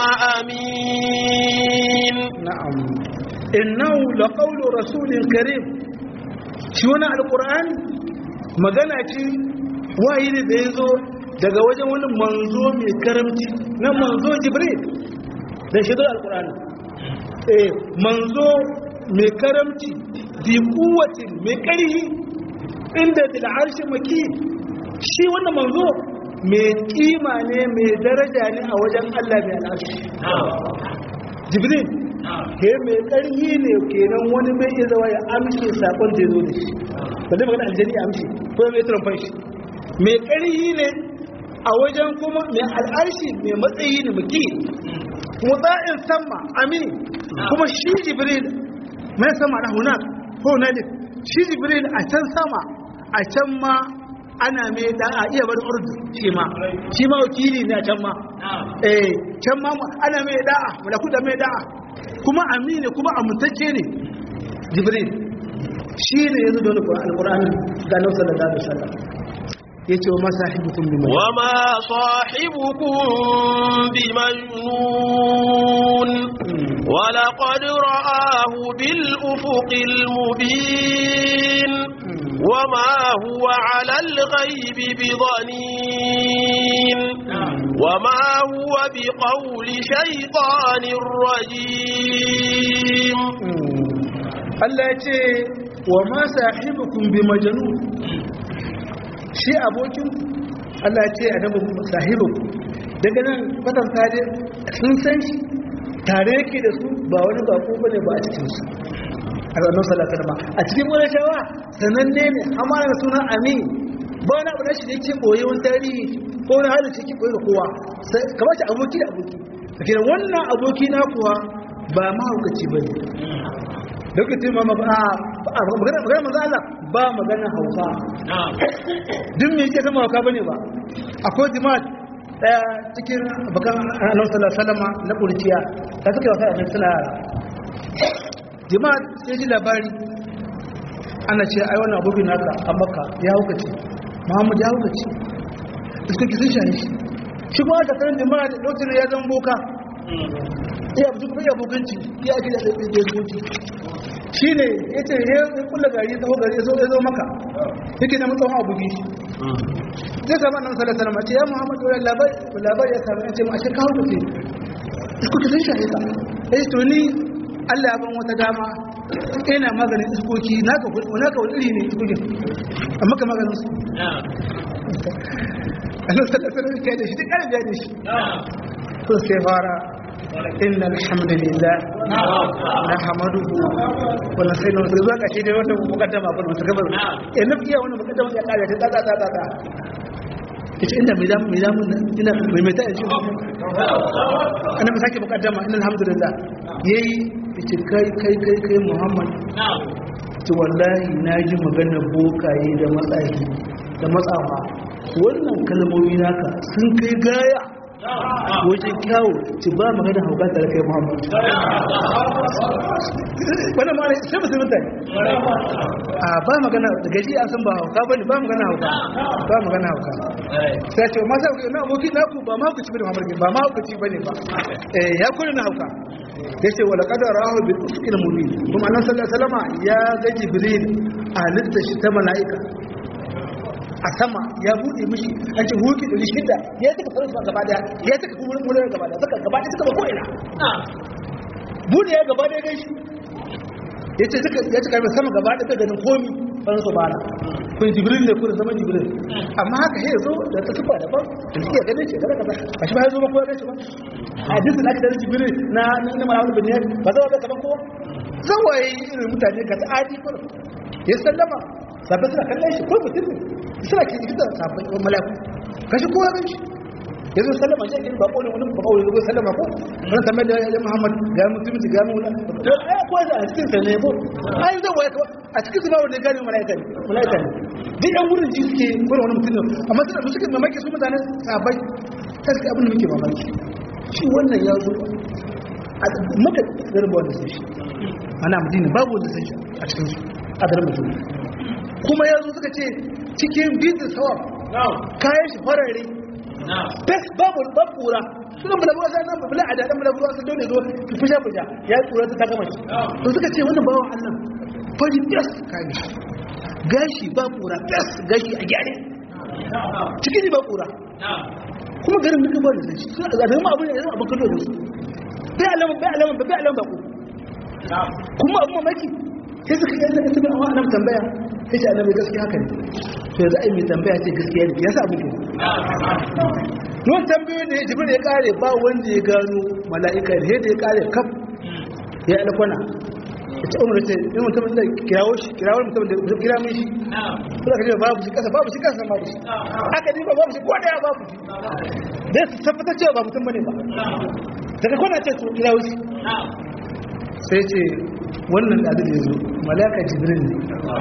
أمين نعم إنه لقول رسول كريم شونا القرآن magana ce wayi ne da yazo daga wajen wani manzo mai karamci na manzo Jibril da shi da alqur'ani manzo mai karamci bi kuwatin mai ƙarfi inda bil arshi maki shi wannan manzo mai kima ne mai daraja ne a wajen Allah mai al'arshi Jibril ke mai ƙarfi ne kenan wani mai iya zawa ya amshe sakon da yazo da shi ba zai magana aljani amshe ko mai trumfan shi mai ƙarfi ne a wajen kuma mai al'arshi mai matsayi ne maki mutsa'in sama amin kuma shi Jibril mai sama na hunak ko na ne shi Jibril a can sama a can ma ana mai da'a iya bar urdu shi ma wakili ne a can ma can ma ana mai da'a malaku da mai da'a kuma amine kuma amintacce ne Jibril shi ne yanzu da alqur'ani ga nan sallallahu alaihi wasallam yace wa ma sahibukum bimajnun wa laqad ra'ahu bil ufuqil mubin wa ma huwa 'ala al ghaibi bidanin wa ma huwa biqawli shaytanir rajim Allah yace wa ma sahibukum bimajnun shi abokin Allah ce a daga sahibu daga nan fatan tare sun san shi tare yake da su ba wani bako bane ba a cikin su a ranar salatar ba a cikin wani shawa sananne ne amma da suna amin ba wani abu da shi da yake koyi wani tarihi ko wani halin shi ke koyi da kowa kamar shi aboki da aboki a kira wannan aboki na kuwa ba mahaukaci ba ne lokacin ma magana manzo Allah ba magana hauka duk me yake sama hauka bane ba akwai jima'a daya cikin bakan Annabi sallallahu alaihi wasallam na kurciya da suka wasa da suna yara jima'a sai ji labari ana ce ai wannan abokin naka a Makka ya hukace Muhammad ya hukace suka kisan shi shi ba da kan jima'a da lokacin ya zan boka iya buku ya bokanci ya ake da bokanci shi ne ya ce ya kula gari ya taho gari ya zo maka yake na mutsawon abu biyu zai sami annan salasar mace ya muhammadu wani labar ya sami ce ma shi kawo kuke iskoki sun shahe ka ya ce tuni allah ya ban wata dama ina maganin iskoki naka wani iri ne iskokin amma ka maganin su annan salasar mace ya da shi duk ƙarin ya da shi to sai fara إن الحمد لله نحمده ونستعينه ونستغفره كشي dai wannan mukaddama ba mu saka ba eh nafiya wannan mukaddama ya kare ta ta kace inda mizamun ina mai ta ji ana ba sake mukaddama innal hamdulillah yayi kace kai Muhammad to wallahi naji magana bokaye da matsayi da matsafa wannan kalmomi naka sun kai gaya wajen kyawu ci ba magana hauka tare kai Muhammad wannan ma ne sai musulun ta a ba magana da gaji an san ba hauka bane ba magana hauka sai ce ma sai na aboki na ku ba ma ku ci bane Muhammad ba ma ku ci bane ba ya kula na hauka yace wala qadarahu bil ufqil mubin kuma annabi sallallahu alaihi wasallam ya ga Jibril a halitta shi ta mala'ika a sama ya bude mishi an ce huki 600 ya taka farko gaba daya ya taka kuma mulkin gaba daya saka gaba daya saka ko ina bude ya gaba daya gaishe ya ce karfe sama gaba da bai ganin komi wani su bana kun jibril ne kun zama jibril amma haka ya zo da ta tuba daban da suke ganin shi kaza a shi ba ya zo ba kowa ganin shi ba hadisin da ake da jibril na mala'ul biniyar ba zama bai kaman kowa zawaye irin mutane ga ta'adi kuma ya sallama sabbin suna kallon shi ko mutum ne suna ke jikin da sabbin mala'iku kashi kowa ganin shi ya zo sallama shi ake ba ƙoli wani ba ƙoli zo sallama ko wani tambayar da ya muhammad ga mutum ga mula ko da a cikin sa ne ko ai zai waya a cikin su ba wanda gane malaika ne duk yan wurin ji suke gurin wani mutum ne amma suna da suke mamaki su mutane sabai ta suke abin da muke mamaki shi wannan ya zo a maka garba wanda sai shi ana madina babu wanda sai shi a cikin su a garin mutum kuma ya zo suka ce cikin bizin sawa kayan shi farare bes babu kura sunan bulabuwa sai nan bula a dadan bulabuwa sai dole zo ki fusha ya kura ta gama shi to suka ce wannan bawan Allah fari bes kai gashi ba kura bes gashi a gyare cikin ba kura kuma garin duka ba da shi a da mu abun yanzu abun kallo da su bai alama ba ku kuma abun mamaki sai suka yi da tuna wa annabi tambaya sai ce annabi gaskiya haka ne sai za a yi mai tambaya ce gaskiya ne yasa abin ke don tambayoyin da jibril ya kare ba wanda ya gano mala'ika da yadda ya kare kaf ya alkwana ya ce umar ce in mutum da kirawar mutum da kira min shi kuma ka ce babu shi kasa babu shi haka ne babu shi ko daya babu shi da su tabbata cewa ba mutum bane ba daga kwana ce su kirawo shi sai ce wannan da zai zo malaka jibril ne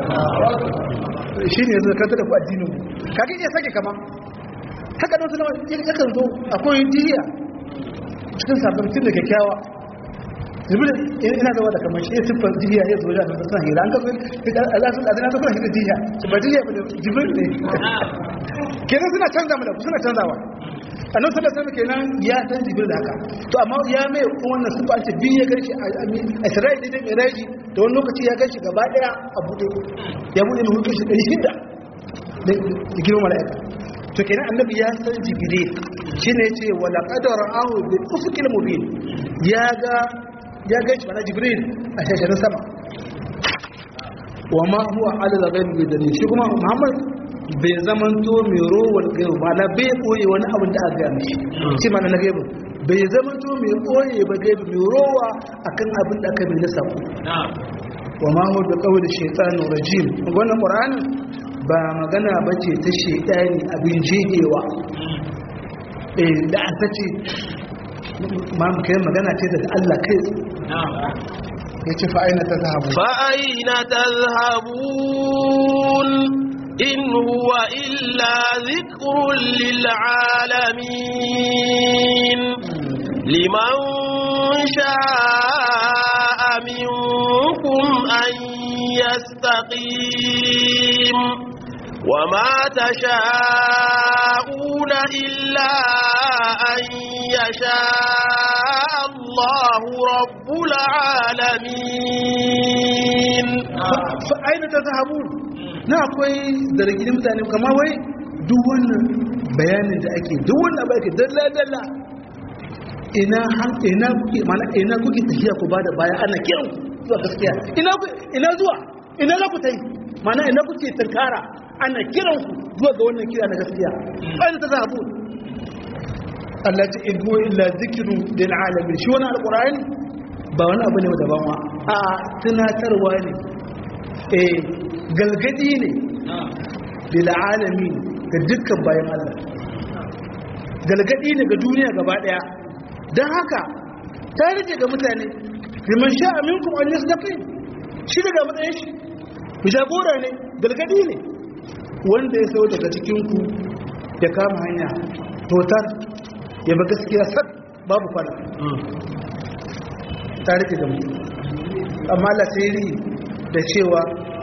shi ne yanzu kanta da ku addinin mu kage ya sake kama haka don sallama yakan zo akwai diya cikin sabbin da kyakkyawa jibril ina zama da kamar shi siffar diya ya zo da suna hira an kasu Allah sun adana suna hira diya su ba diya ba jibril ne kenan suna canza mu da suna canzawa annan sallallahu kenan ya san jibril da haka to amma ya mai wannan sifa ce biyu ya garshi a Isra'ila da Miraji da wani lokaci ya garshi gaba daya a bude ya bude mu hukunci shi 600 da girman mala'ika to kenan annabi ya san jibril shine yace wala qadar ahu bil ufqil mubin ya gashi mana jibril a shasharin sama wa ma huwa ala al-ghaibi bidani shi kuma Muhammad bai zamanto mai rowar gaibu ba na bai ɓoye wani abin da aka gami shi ma na gaibu bai zamanto mai ɓoye ba gaibu mai rowa a kan abin da aka mai na sako wa mahu da kawai da shaitanin rajim wannan ƙoranin ba magana ba ce ta shaitani abin jihewa da an ta ce kai magana ce da Allah kai ya ce fa'aina ta zahabun إن هو إلا ذكر للعالمين لمن شاء منكم أن يستقيم وما تشاءون إلا أن يشاء الله رب العالمين فأين تذهبون na akwai zargin mutane kama wai duk wannan bayanin da ake duk wannan ba ake dalla ina kuke tafiya ku ba da baya ana kiran zuwa gaskiya ina zuwa ina za ku ta yi mana ina kuke tankara ana kiran ku zuwa ga wannan kira na gaskiya ƙwai ta zahabu Allah ta idu illa zikiru lil alamin shi wani alƙur'ani ba wani abu ne daban wa a tunatarwa ne galgadi ne lil'alami ga dukkan bayan Allah galgadi ne ga duniya gaba daya don haka ta rike ga mutane liman sha'a minkum an yastaqim shi daga matsayin shi ku jagora ne galgadi ne wanda ya sau daga cikin ku ya kama hanya totar ya ba gaskiya sad babu kwana ta rike ga mutum amma Allah sai da cewa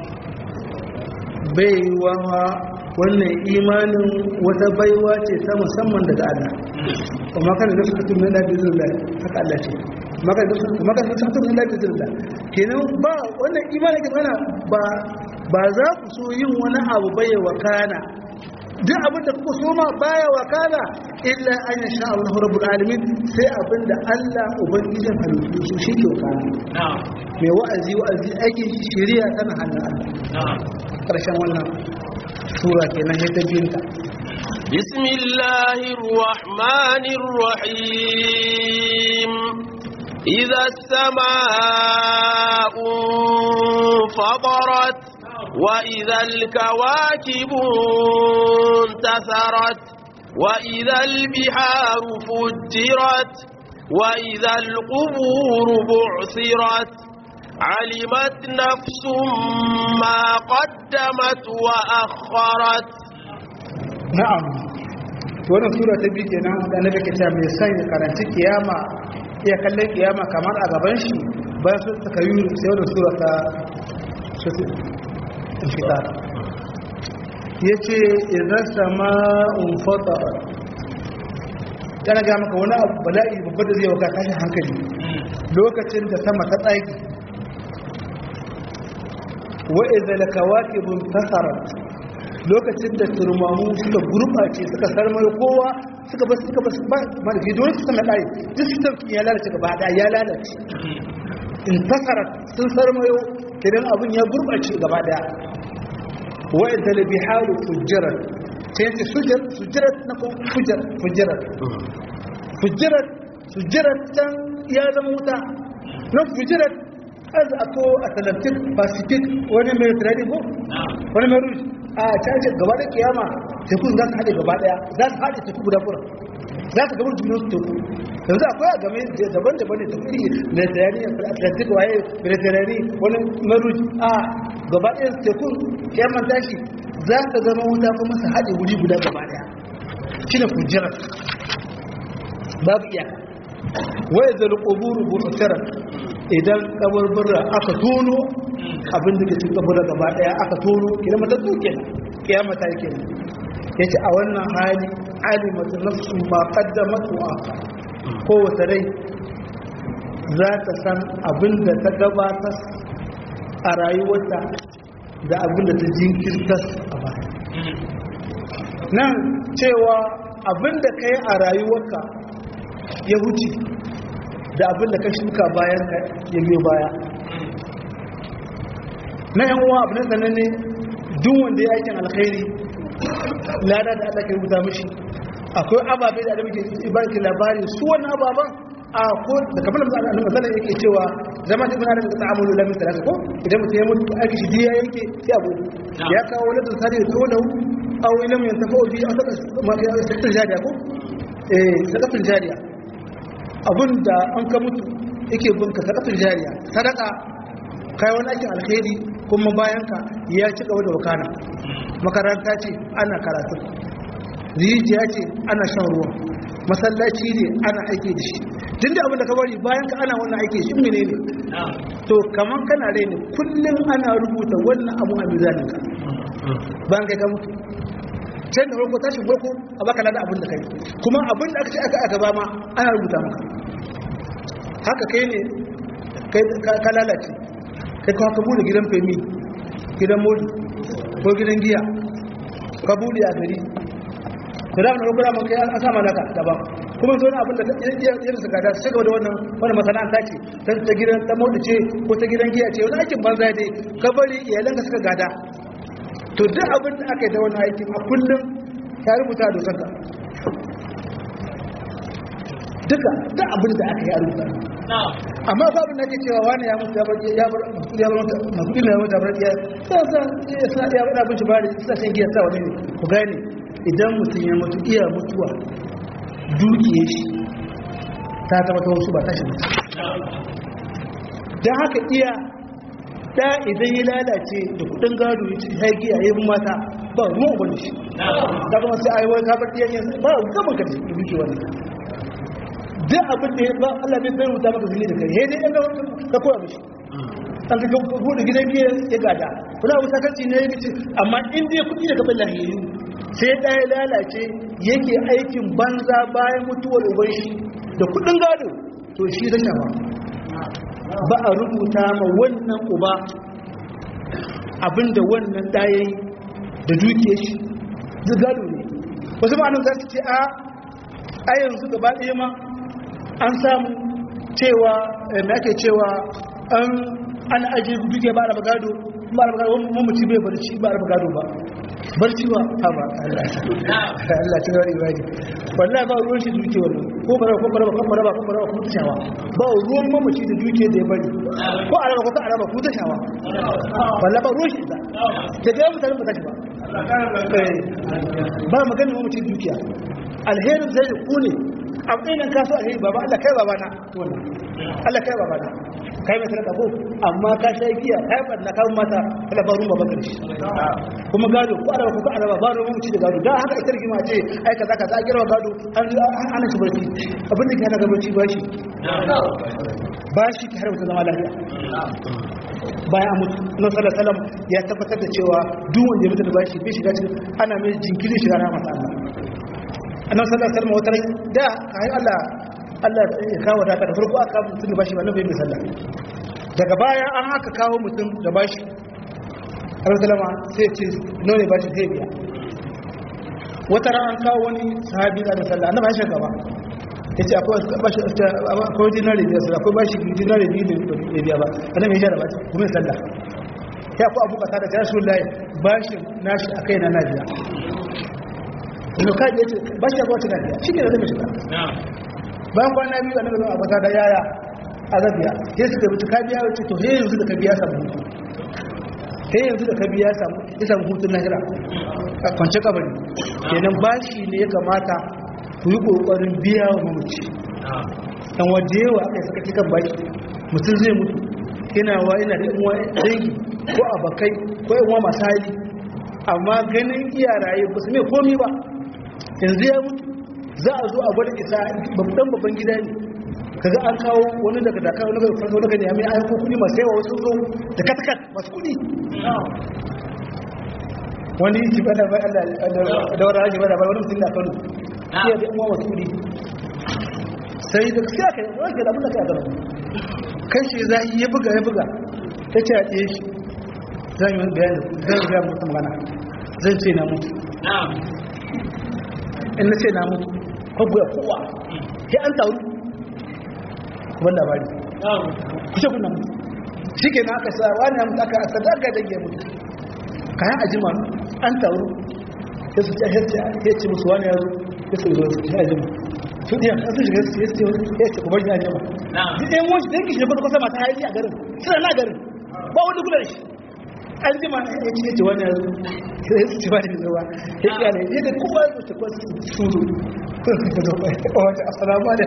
baiwa wannan imanin wata baiwa ce ta musamman daga Allah kuma kan da suka tunna da billahi haka Allah ce maka da suka tunna da billahi kenan ba wannan imanin ke mana ba za ku so yin wani abu baiwa kana duk abin da kuka soma baya wakala illa an yasha Allah rabbul alamin sai abin da Allah ubangijin halittu su shi ke wakala mai wa'azi aikin shari'a tana hannun Allah karshen wannan sura kenan ya ta binta bismillahir rahmanir rahim idha as-samaa'u fatarat وإذا الكواكب انتثرت وإذا البحار فجرت وإذا القبور بعثرت علمت نفس ما قدمت وأخرت. نعم wannan sura ta biyu kenan da annabi ke cewa mai san ya karanci kiyama ya kalle kiyama kamar a gaban shi bayan su suka yi sai wannan sura ta fitar ya ce idan sama'un fatara tana ga maka wani abu bala'i babba da zai waka tashin hankali lokacin da sama ta tsaki wa'iza da kawakibun tasara lokacin da turmamu suka gurɓace suka sarmai kowa suka basu manufi dole su sama ɗaya duk su tafi ya lalace gaba ɗaya ya lalace in tasara sun sarmayo idan abin ya gurɓace gaba ɗaya wa'ida da biharu fujjirar ta yanzu fujjirar na kuma fujjirar can ya zama wuta na fujjirar azu a ko atlantic pacific wani mediterranean ko wani mai rouge a caje gaba da kiyama tekun za su haɗe gaba ɗaya za su haɗe teku guda kura za su gabar juna teku yanzu akwai a game daban-daban ne teku iri mediterranean atlantic waye mediterranean wani mai rouge a gaba ɗaya tekun kiyaman tashi za ka zama wuta kuma su haɗe wuri guda gaba ɗaya shi ne fujjirar babu iyaka wai zai ƙoburu buɗe idan kaburbura aka tono abin da ke cikin kaburbura gaba daya aka tono idan matattu kenan kiyama ta yake yace a wannan hali alimatu nafsu ma qaddamat wa akhar kowace rai za ta san abin da ta gabatar a rayuwarta da abin da ta jinkirta a baya nan cewa abin da kai a rayuwarka ya huce da abin da ka shuka bayan ka ya biyo baya na yan uwa abin da ne duk wanda ya aikin alkhairi lada da Allah ke rubuta mishi akwai ababe da muke ibaki labari su wannan ababan a ko da kamar annabi sallallahu yake cewa zama da ibn adam da ta'amulu lamin talaka ko idan mutum ya mutu aiki shi diya yake sai abu ya kawo wani tsari da tsolahu aw ilm yantafa bi asaka ma ya sakar jariya ko sadaqatul jariya abinda an ka mutu yake bunka sadaqatul jariya sadaka kai wani aikin alkhairi kuma bayan ka ya ci gaba da wakana makaranta ce ana karatu rijiya ce ana shan ruwa masallaci ne ana aiki da shi tun da abin da ka bari bayan ka ana wannan aiki shi mene ne to kaman kana rai ne kullum ana rubuta wannan abu a mizanin ka bayan kai ka mutu can da farko tashi farko a baka lada abin da kai kuma abin da aka ce aka gaba ma ana rubuta maka haka kai ne ka lalace kai ka bude gidan femi gidan moli ko gidan giya ka bude a gari da dama rukuna mun kai an sama naka daban kuma zo abin da yin su gada su gaba da wannan masana'anta ce ta gidan ta mota ce ko ta gidan giya ce wani aikin banza dai ka bari iyalan ka suka gada to duk abin da aka yi da wannan aikin a kullum ya rubuta da dokanka duka duk abin da aka yi a rubuta amma ba abin da ake cewa wani ya mutu ya bar masu ya mutu ya bar ya sa ya bar abin shi bari sa shan giya sa wani ne ku gane idan mutum ya mutu iya mutuwa dukiye shi ta zama ta wasu ba ta shi mutu don haka iya da idan ya lalace da kudin gado ya ci haigi a yi mata ba ruwan wani shi ta kuma sai aiwai kabar iyayen ba gaban ka da duki wani duk abin da ya ba Allah bai bai rubuta maka zini da kai he dai ɗan gawar ka koya mishi an ka buɗe gidan biya ya gada kuna abu sakarci ne ya ce amma in dai kuɗi da kafin lahiri sai ɗaya lalace yake aikin banza bayan mutuwar uban shi da kudin gado to shi da shawa ba a rubuta ma wannan uba abinda wannan ɗaya da duke shi gado ne wasu ma'anin za su ce a yanzu gaba ɗaya ma an samu cewa me ake cewa an ajiye duke ba da gado ba da gado mamaci bai barci ba da gado ba barci ba ba Allah ta gari ibadi wallahi ba ruwan shi duke wannan ko bara ko tashawa ba ruwan mamaci da duke da ya bari ko araba ko araba ko tashawa wallahi ba ruwan shi da ga mutane ba tashi ba ba magana mamaci dukiya alherin zai ku ne abin nan kaso alheri baba Allah kai baba na wannan Allah kai baba na kai mai sadaka ko amma ka sha giya kai barna kan mata Allah ba rumba bakar shi kuma gado ko araba ko araba ba rumba muci da gado dan haka ita rigima ce ai kaza kaza a girma gado an shi barci abin da ke hana gabaci bashi ki harba zama lafiya bayan mutu na sallallahu alaihi wasallam ya tabbatar da cewa duk wanda ya mutu da bashi bai shiga cikin ana mai jinkiri shiga na masa Allah annabi sallallahu alaihi wasallam wata da ai Allah ya kawo da farko aka kawo mutum da bashi ba nabi sallah daga baya an haka kawo mutum da bashi Allah sallama sai ce none bashi zai biya wata ran an kawo wani sahabi da sallah annabi ya shiga gaba yace akwai dinari da sallah akwai bashi dinari biyu da biya ba annabi ya shiga ba kuma sallah ya ku abu kasa da rasulullahi bashi nashi akai na nabiya ino kaji yace bashi ya gwata nabiya shi ke da zai shiga bayan kwana biyu annabi a baka da yaya azabiya sai suka bi ka biya wace to hey yanzu da ka biya samu sai yanzu da ka biya samu hutun lahira a kwance kabari kenan bashi ne ya kamata ku yi kokarin biya wa mamaci dan waje yawa aka saka cikin bashi mutum zai mutu yana da uwa dangi ko abakai ko uwa masu hali amma ganin iyaraye ba su mai komi ba yanzu ya mutu za a zo a gwada isa babban gida ne kaga an kawo wani daga dakar wani daga farko daga ne mai ayyukan kudi masu yawa wasu zo da katakat masu kudi wani shi bada bai da wani raji bada bai wani mutum da kano iya da uwa masu kudi sai da siya ka yi wani ke da abin da ka gaba kan shi za ya buga ta ce a ɗaya shi zan yi bayani zan yi bayani mutum magana zan ce na mutu in na ce na mutu kwabu ya kowa ya an taru kuma labari kushe kuna mutu shi ke na aka sa wani ya mutu aka sadaka da ya mutu kayan ajima an taru ya su ya ce musu wani ya zo ya su zo su ajima su ɗiya an su shiga ya ce kuma shi ajima duk ɗayan wani da yake shi ne kwasa mata haiti a garin suna na garin ba wani kula da shi an jima ya ce wani ya zo ya su ci ba da zuwa ya ce yana yadda kowa ya ce kwa su zo wata asalamu da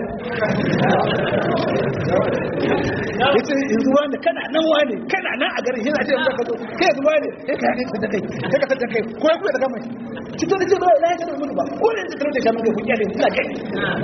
ya ce yanzu wani kana nan a garin yana ce yanzu ka zo kai yanzu wani ya ka yanzu da kai ya ka da kai ko ya kuwa da kama shi to da ce zuwa ya ce da mutu ba ko ne yanzu karo da shamun da kuka ne suna kai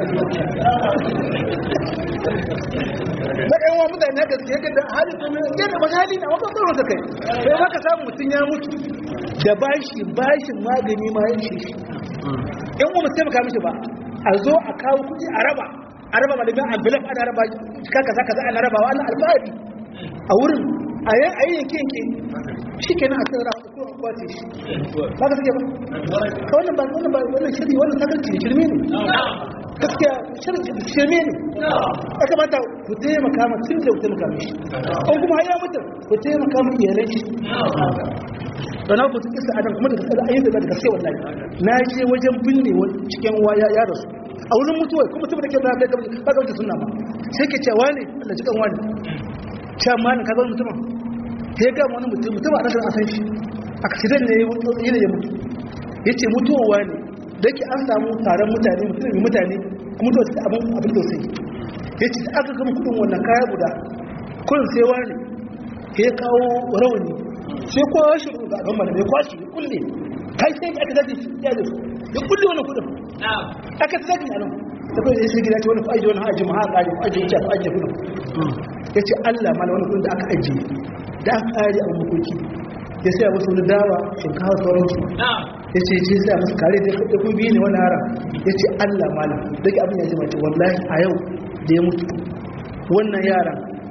na ɗan wa mutane na gaske yadda da hali kuma yadda ba hali na wata tsaro da kai sai haka samun mutum ya mutu da bashin magani ma ya ishe shi in kuma taimaka mishi ba a zo a kawo kudi a raba malamin ambulan ana raba kaza ana rabawa ana alfahari a wurin a yi yanke shi kenan a cikin rafa ko a kwace shi ba ka suke ba wannan shiri wannan sakarci shirme ne gaskiya shirme ne ya kamata ku taimaka ma tun da ku taimaka mishi an kuma haya mutum ku taimaka ma iyalan shi na ku kisa adam kuma daga tsada ayyuka daga gaske wallahi na je wajen binne cikin waya ya rasu a wurin mutuwa kuma mutum da ke da ba ga sunna ba sai ke cewa ne Allah cikin wani cewa malin ka zo mutumin sai ga wani mutum a rashin asan shi accident ne ya mutu yace mutuwa wani da ke an samu taron mutane kuma to sai abin to sai yace aka gama kudin wannan kaya guda kullun sai wani ya kawo rawani sai kowa shi ga gaban da ya kwashi kulle kai sai aka dace shi ya da ya kulle wannan kudin aka tsaki a nan da kai sai gida ce wani fa'iji wani haji ma haka ne fa'iji ce fa'iji kudin yace Allah mala wannan kudin da aka ajiye da aka kare a makoki ya sai wasu da dawa shinkafa sauran su yace ce sai musu kare da ku biyu ne wannan haram yace Allah mala dake abin ya ji mace wallahi a yau da ya mutu wannan yaran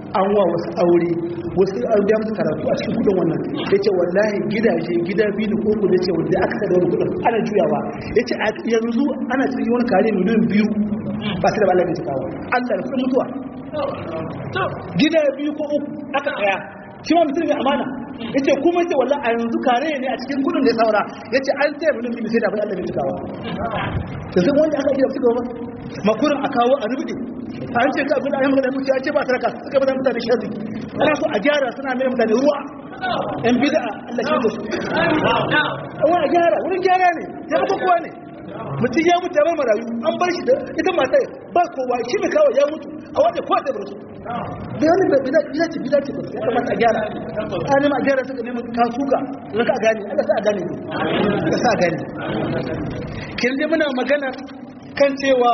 an wa wasu aure wasu an biya musu karatu a cikin kudin wannan yace wallahi gidaje gida biyu ko ku yace wanda aka kada wani kudin ana juyawa yace yanzu ana cikin wani kare miliyan 2 ba su da Allah ne kawo Allah da kudin mutuwa gida biyu ko uku aka tsaya shi ma mutum ne amana yace kuma yace wallahi a yanzu kare ne a cikin kudin da ya saura yace an taya miliyan 2 sai da Allah ne kawo to sai wanda aka ji su gaba makurin a kawo a rubuce an ce ka abin da ayyukan da muke ce ba saraka suka bada mutane shazi ana so a gyara suna mai mutane ruwa yan bid'a Allah shi da su a gyara wurin gyara ne ya ba kowa ne mutum ya mutu ya bar marayu an bar shi da ita matai ba kowa shi mai kawo ya mutu a wanda kowa ta bar su da wani bid'a ce ba ya kamata a gyara a nema a gyara suka neman kasuka don ka gane Allah sa a gane ne Allah sa a gane kin dai muna magana kan cewa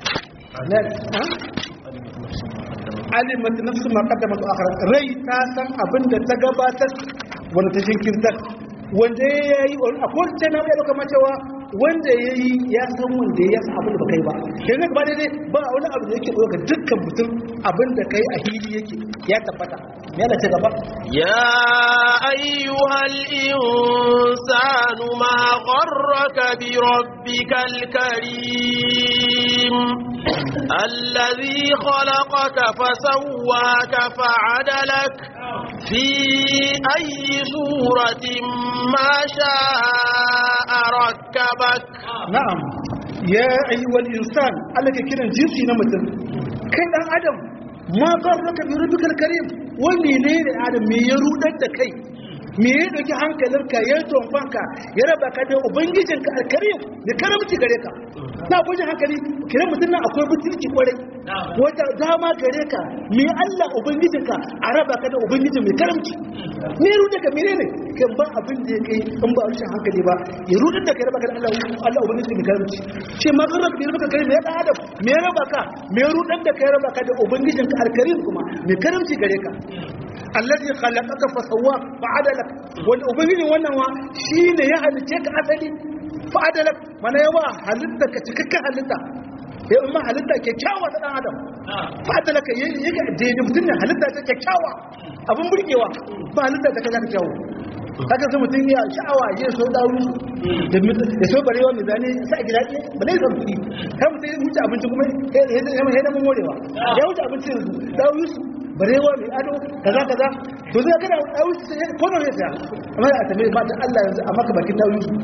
alimat nafsu ma qaddamat wa akhirat rai ta san abinda ta gabatar wanda ta jinkirtar wanda yayi akwai tana da kuma cewa wanda yayi ya san wanda ya san abinda ba kai ba yanzu ba dai ba wani abu da yake doka dukkan mutum abinda kai a hili yake ya tabbata yana ta gaba ya ayyuhal insanu ma gharraka bi rabbikal karim alladhi khalaqaka fasawwaka fa'adalak fi ayyi suratin ma sha'a rakkabak na'am ya ayyuhal insan Allah ke kiran jinsi na mutum kai dan adam ma gharraka bi rabbikal karim wani ne da adam me ya rudar da kai me ya dauki hankalinka ya tonfanka ya raba ka da ubangijinka alkarim da karamci gare ka na gujin hankali kiran mutum nan akwai butulci kwarai wata dama gare ka me Allah ubangijinka a raba ka da ubangijin mai karamci me ya rudar ka menene kan ba abin da ya kai in ba rushin hankali ba ya rudar da kai raba ka da Allah ubangijin mai karamci ce ma gharraka bi rabbikal karim me ya adam me ya raba ka me ya rudar da kai raba ka da ubangijinka alkarim kuma mai karamci gare ka allazi khalaqaka fa sawwaka fa adalak wanda ubangijin wannan wa shine ya halice ka asali fa adalak mana yawa halitta ka cikakken halitta sai umma halitta kyakkyawa ta dan adam fa adalak yake daidai mutum ne halitta ta kyakkyawa abun burgewa ba halitta ta kaza kyakkyawa haka sai mutum ya sha'awa ya so dawo da so barewa mai zane sai a gida ba dai zan kudi kai mutum ya wuce abinci kuma ya mun morewa ya wuce abinci yanzu dawo yusuf barewa mai ado kaza to zai kada a wuce sai ko ne sai amma a tambaye ba ta Allah yanzu a maka bakin dawo yusuf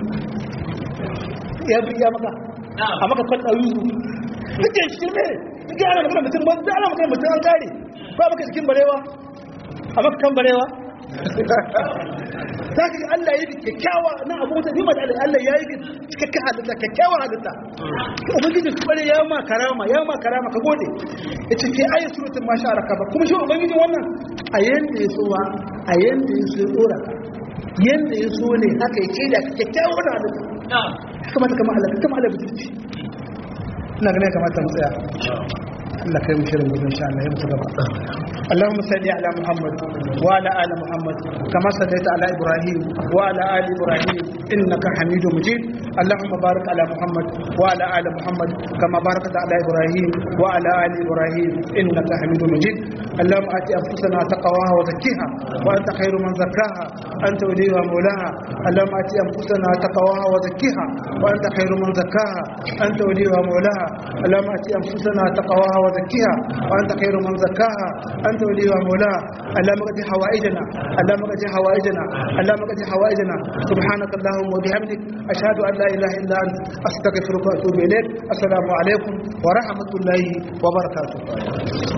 ya maka a maka kan dawo yusuf kike cikin me kike ana magana mutum ba ana magana mutum an kare ba maka cikin barewa a maka kan barewa zaka Allah yayi kyakkyawa na abu ta nima da Allah yayi cikakken halitta kyakkyawa halitta ubangiji kware ya ma karama ka gode yace ke ayi suratul masharaka ba kuma shi ubangiji wannan a yanda ya so wa a yanda ya so dora yanda ya so ne haka yake da kyakkyawa halitta kuma Allah bitinci ina ganin kamata mu tsaya Allah kai mu shirin gobe insha Allah ya mutu gaba Allahumma salli ala Muhammad wa ala ali Muhammad kama sallaita ala Ibrahim wa ala ali Ibrahim innaka Hamidum Majid Allahumma barik ala Muhammad wa ala ali Muhammad kama barakta ala Ibrahim wa ala ali Ibrahim innaka Hamidum Majid Allahumma ati anfusana taqwaha wa zakkiha wa anta khairu man zakkaha anta waliyuha mawlaha Allahumma ati anfusana taqwaha wa zakkiha wa anta khairu man zakkaha anta waliyuha mawlaha Allahumma ati anfusana taqwaha wa zakkiha wa anta khairu man zakkaha anta waliyuha mawlaha Allahumma qadi hawaijana Allahumma qadi hawaijana Allahumma qadi hawaijana subhanaka Allahumma wa bihamdik ashhadu an la ilaha illa anta astaghfiruka wa atubu ilaik assalamu alaikum wa rahmatullahi wa barakatuh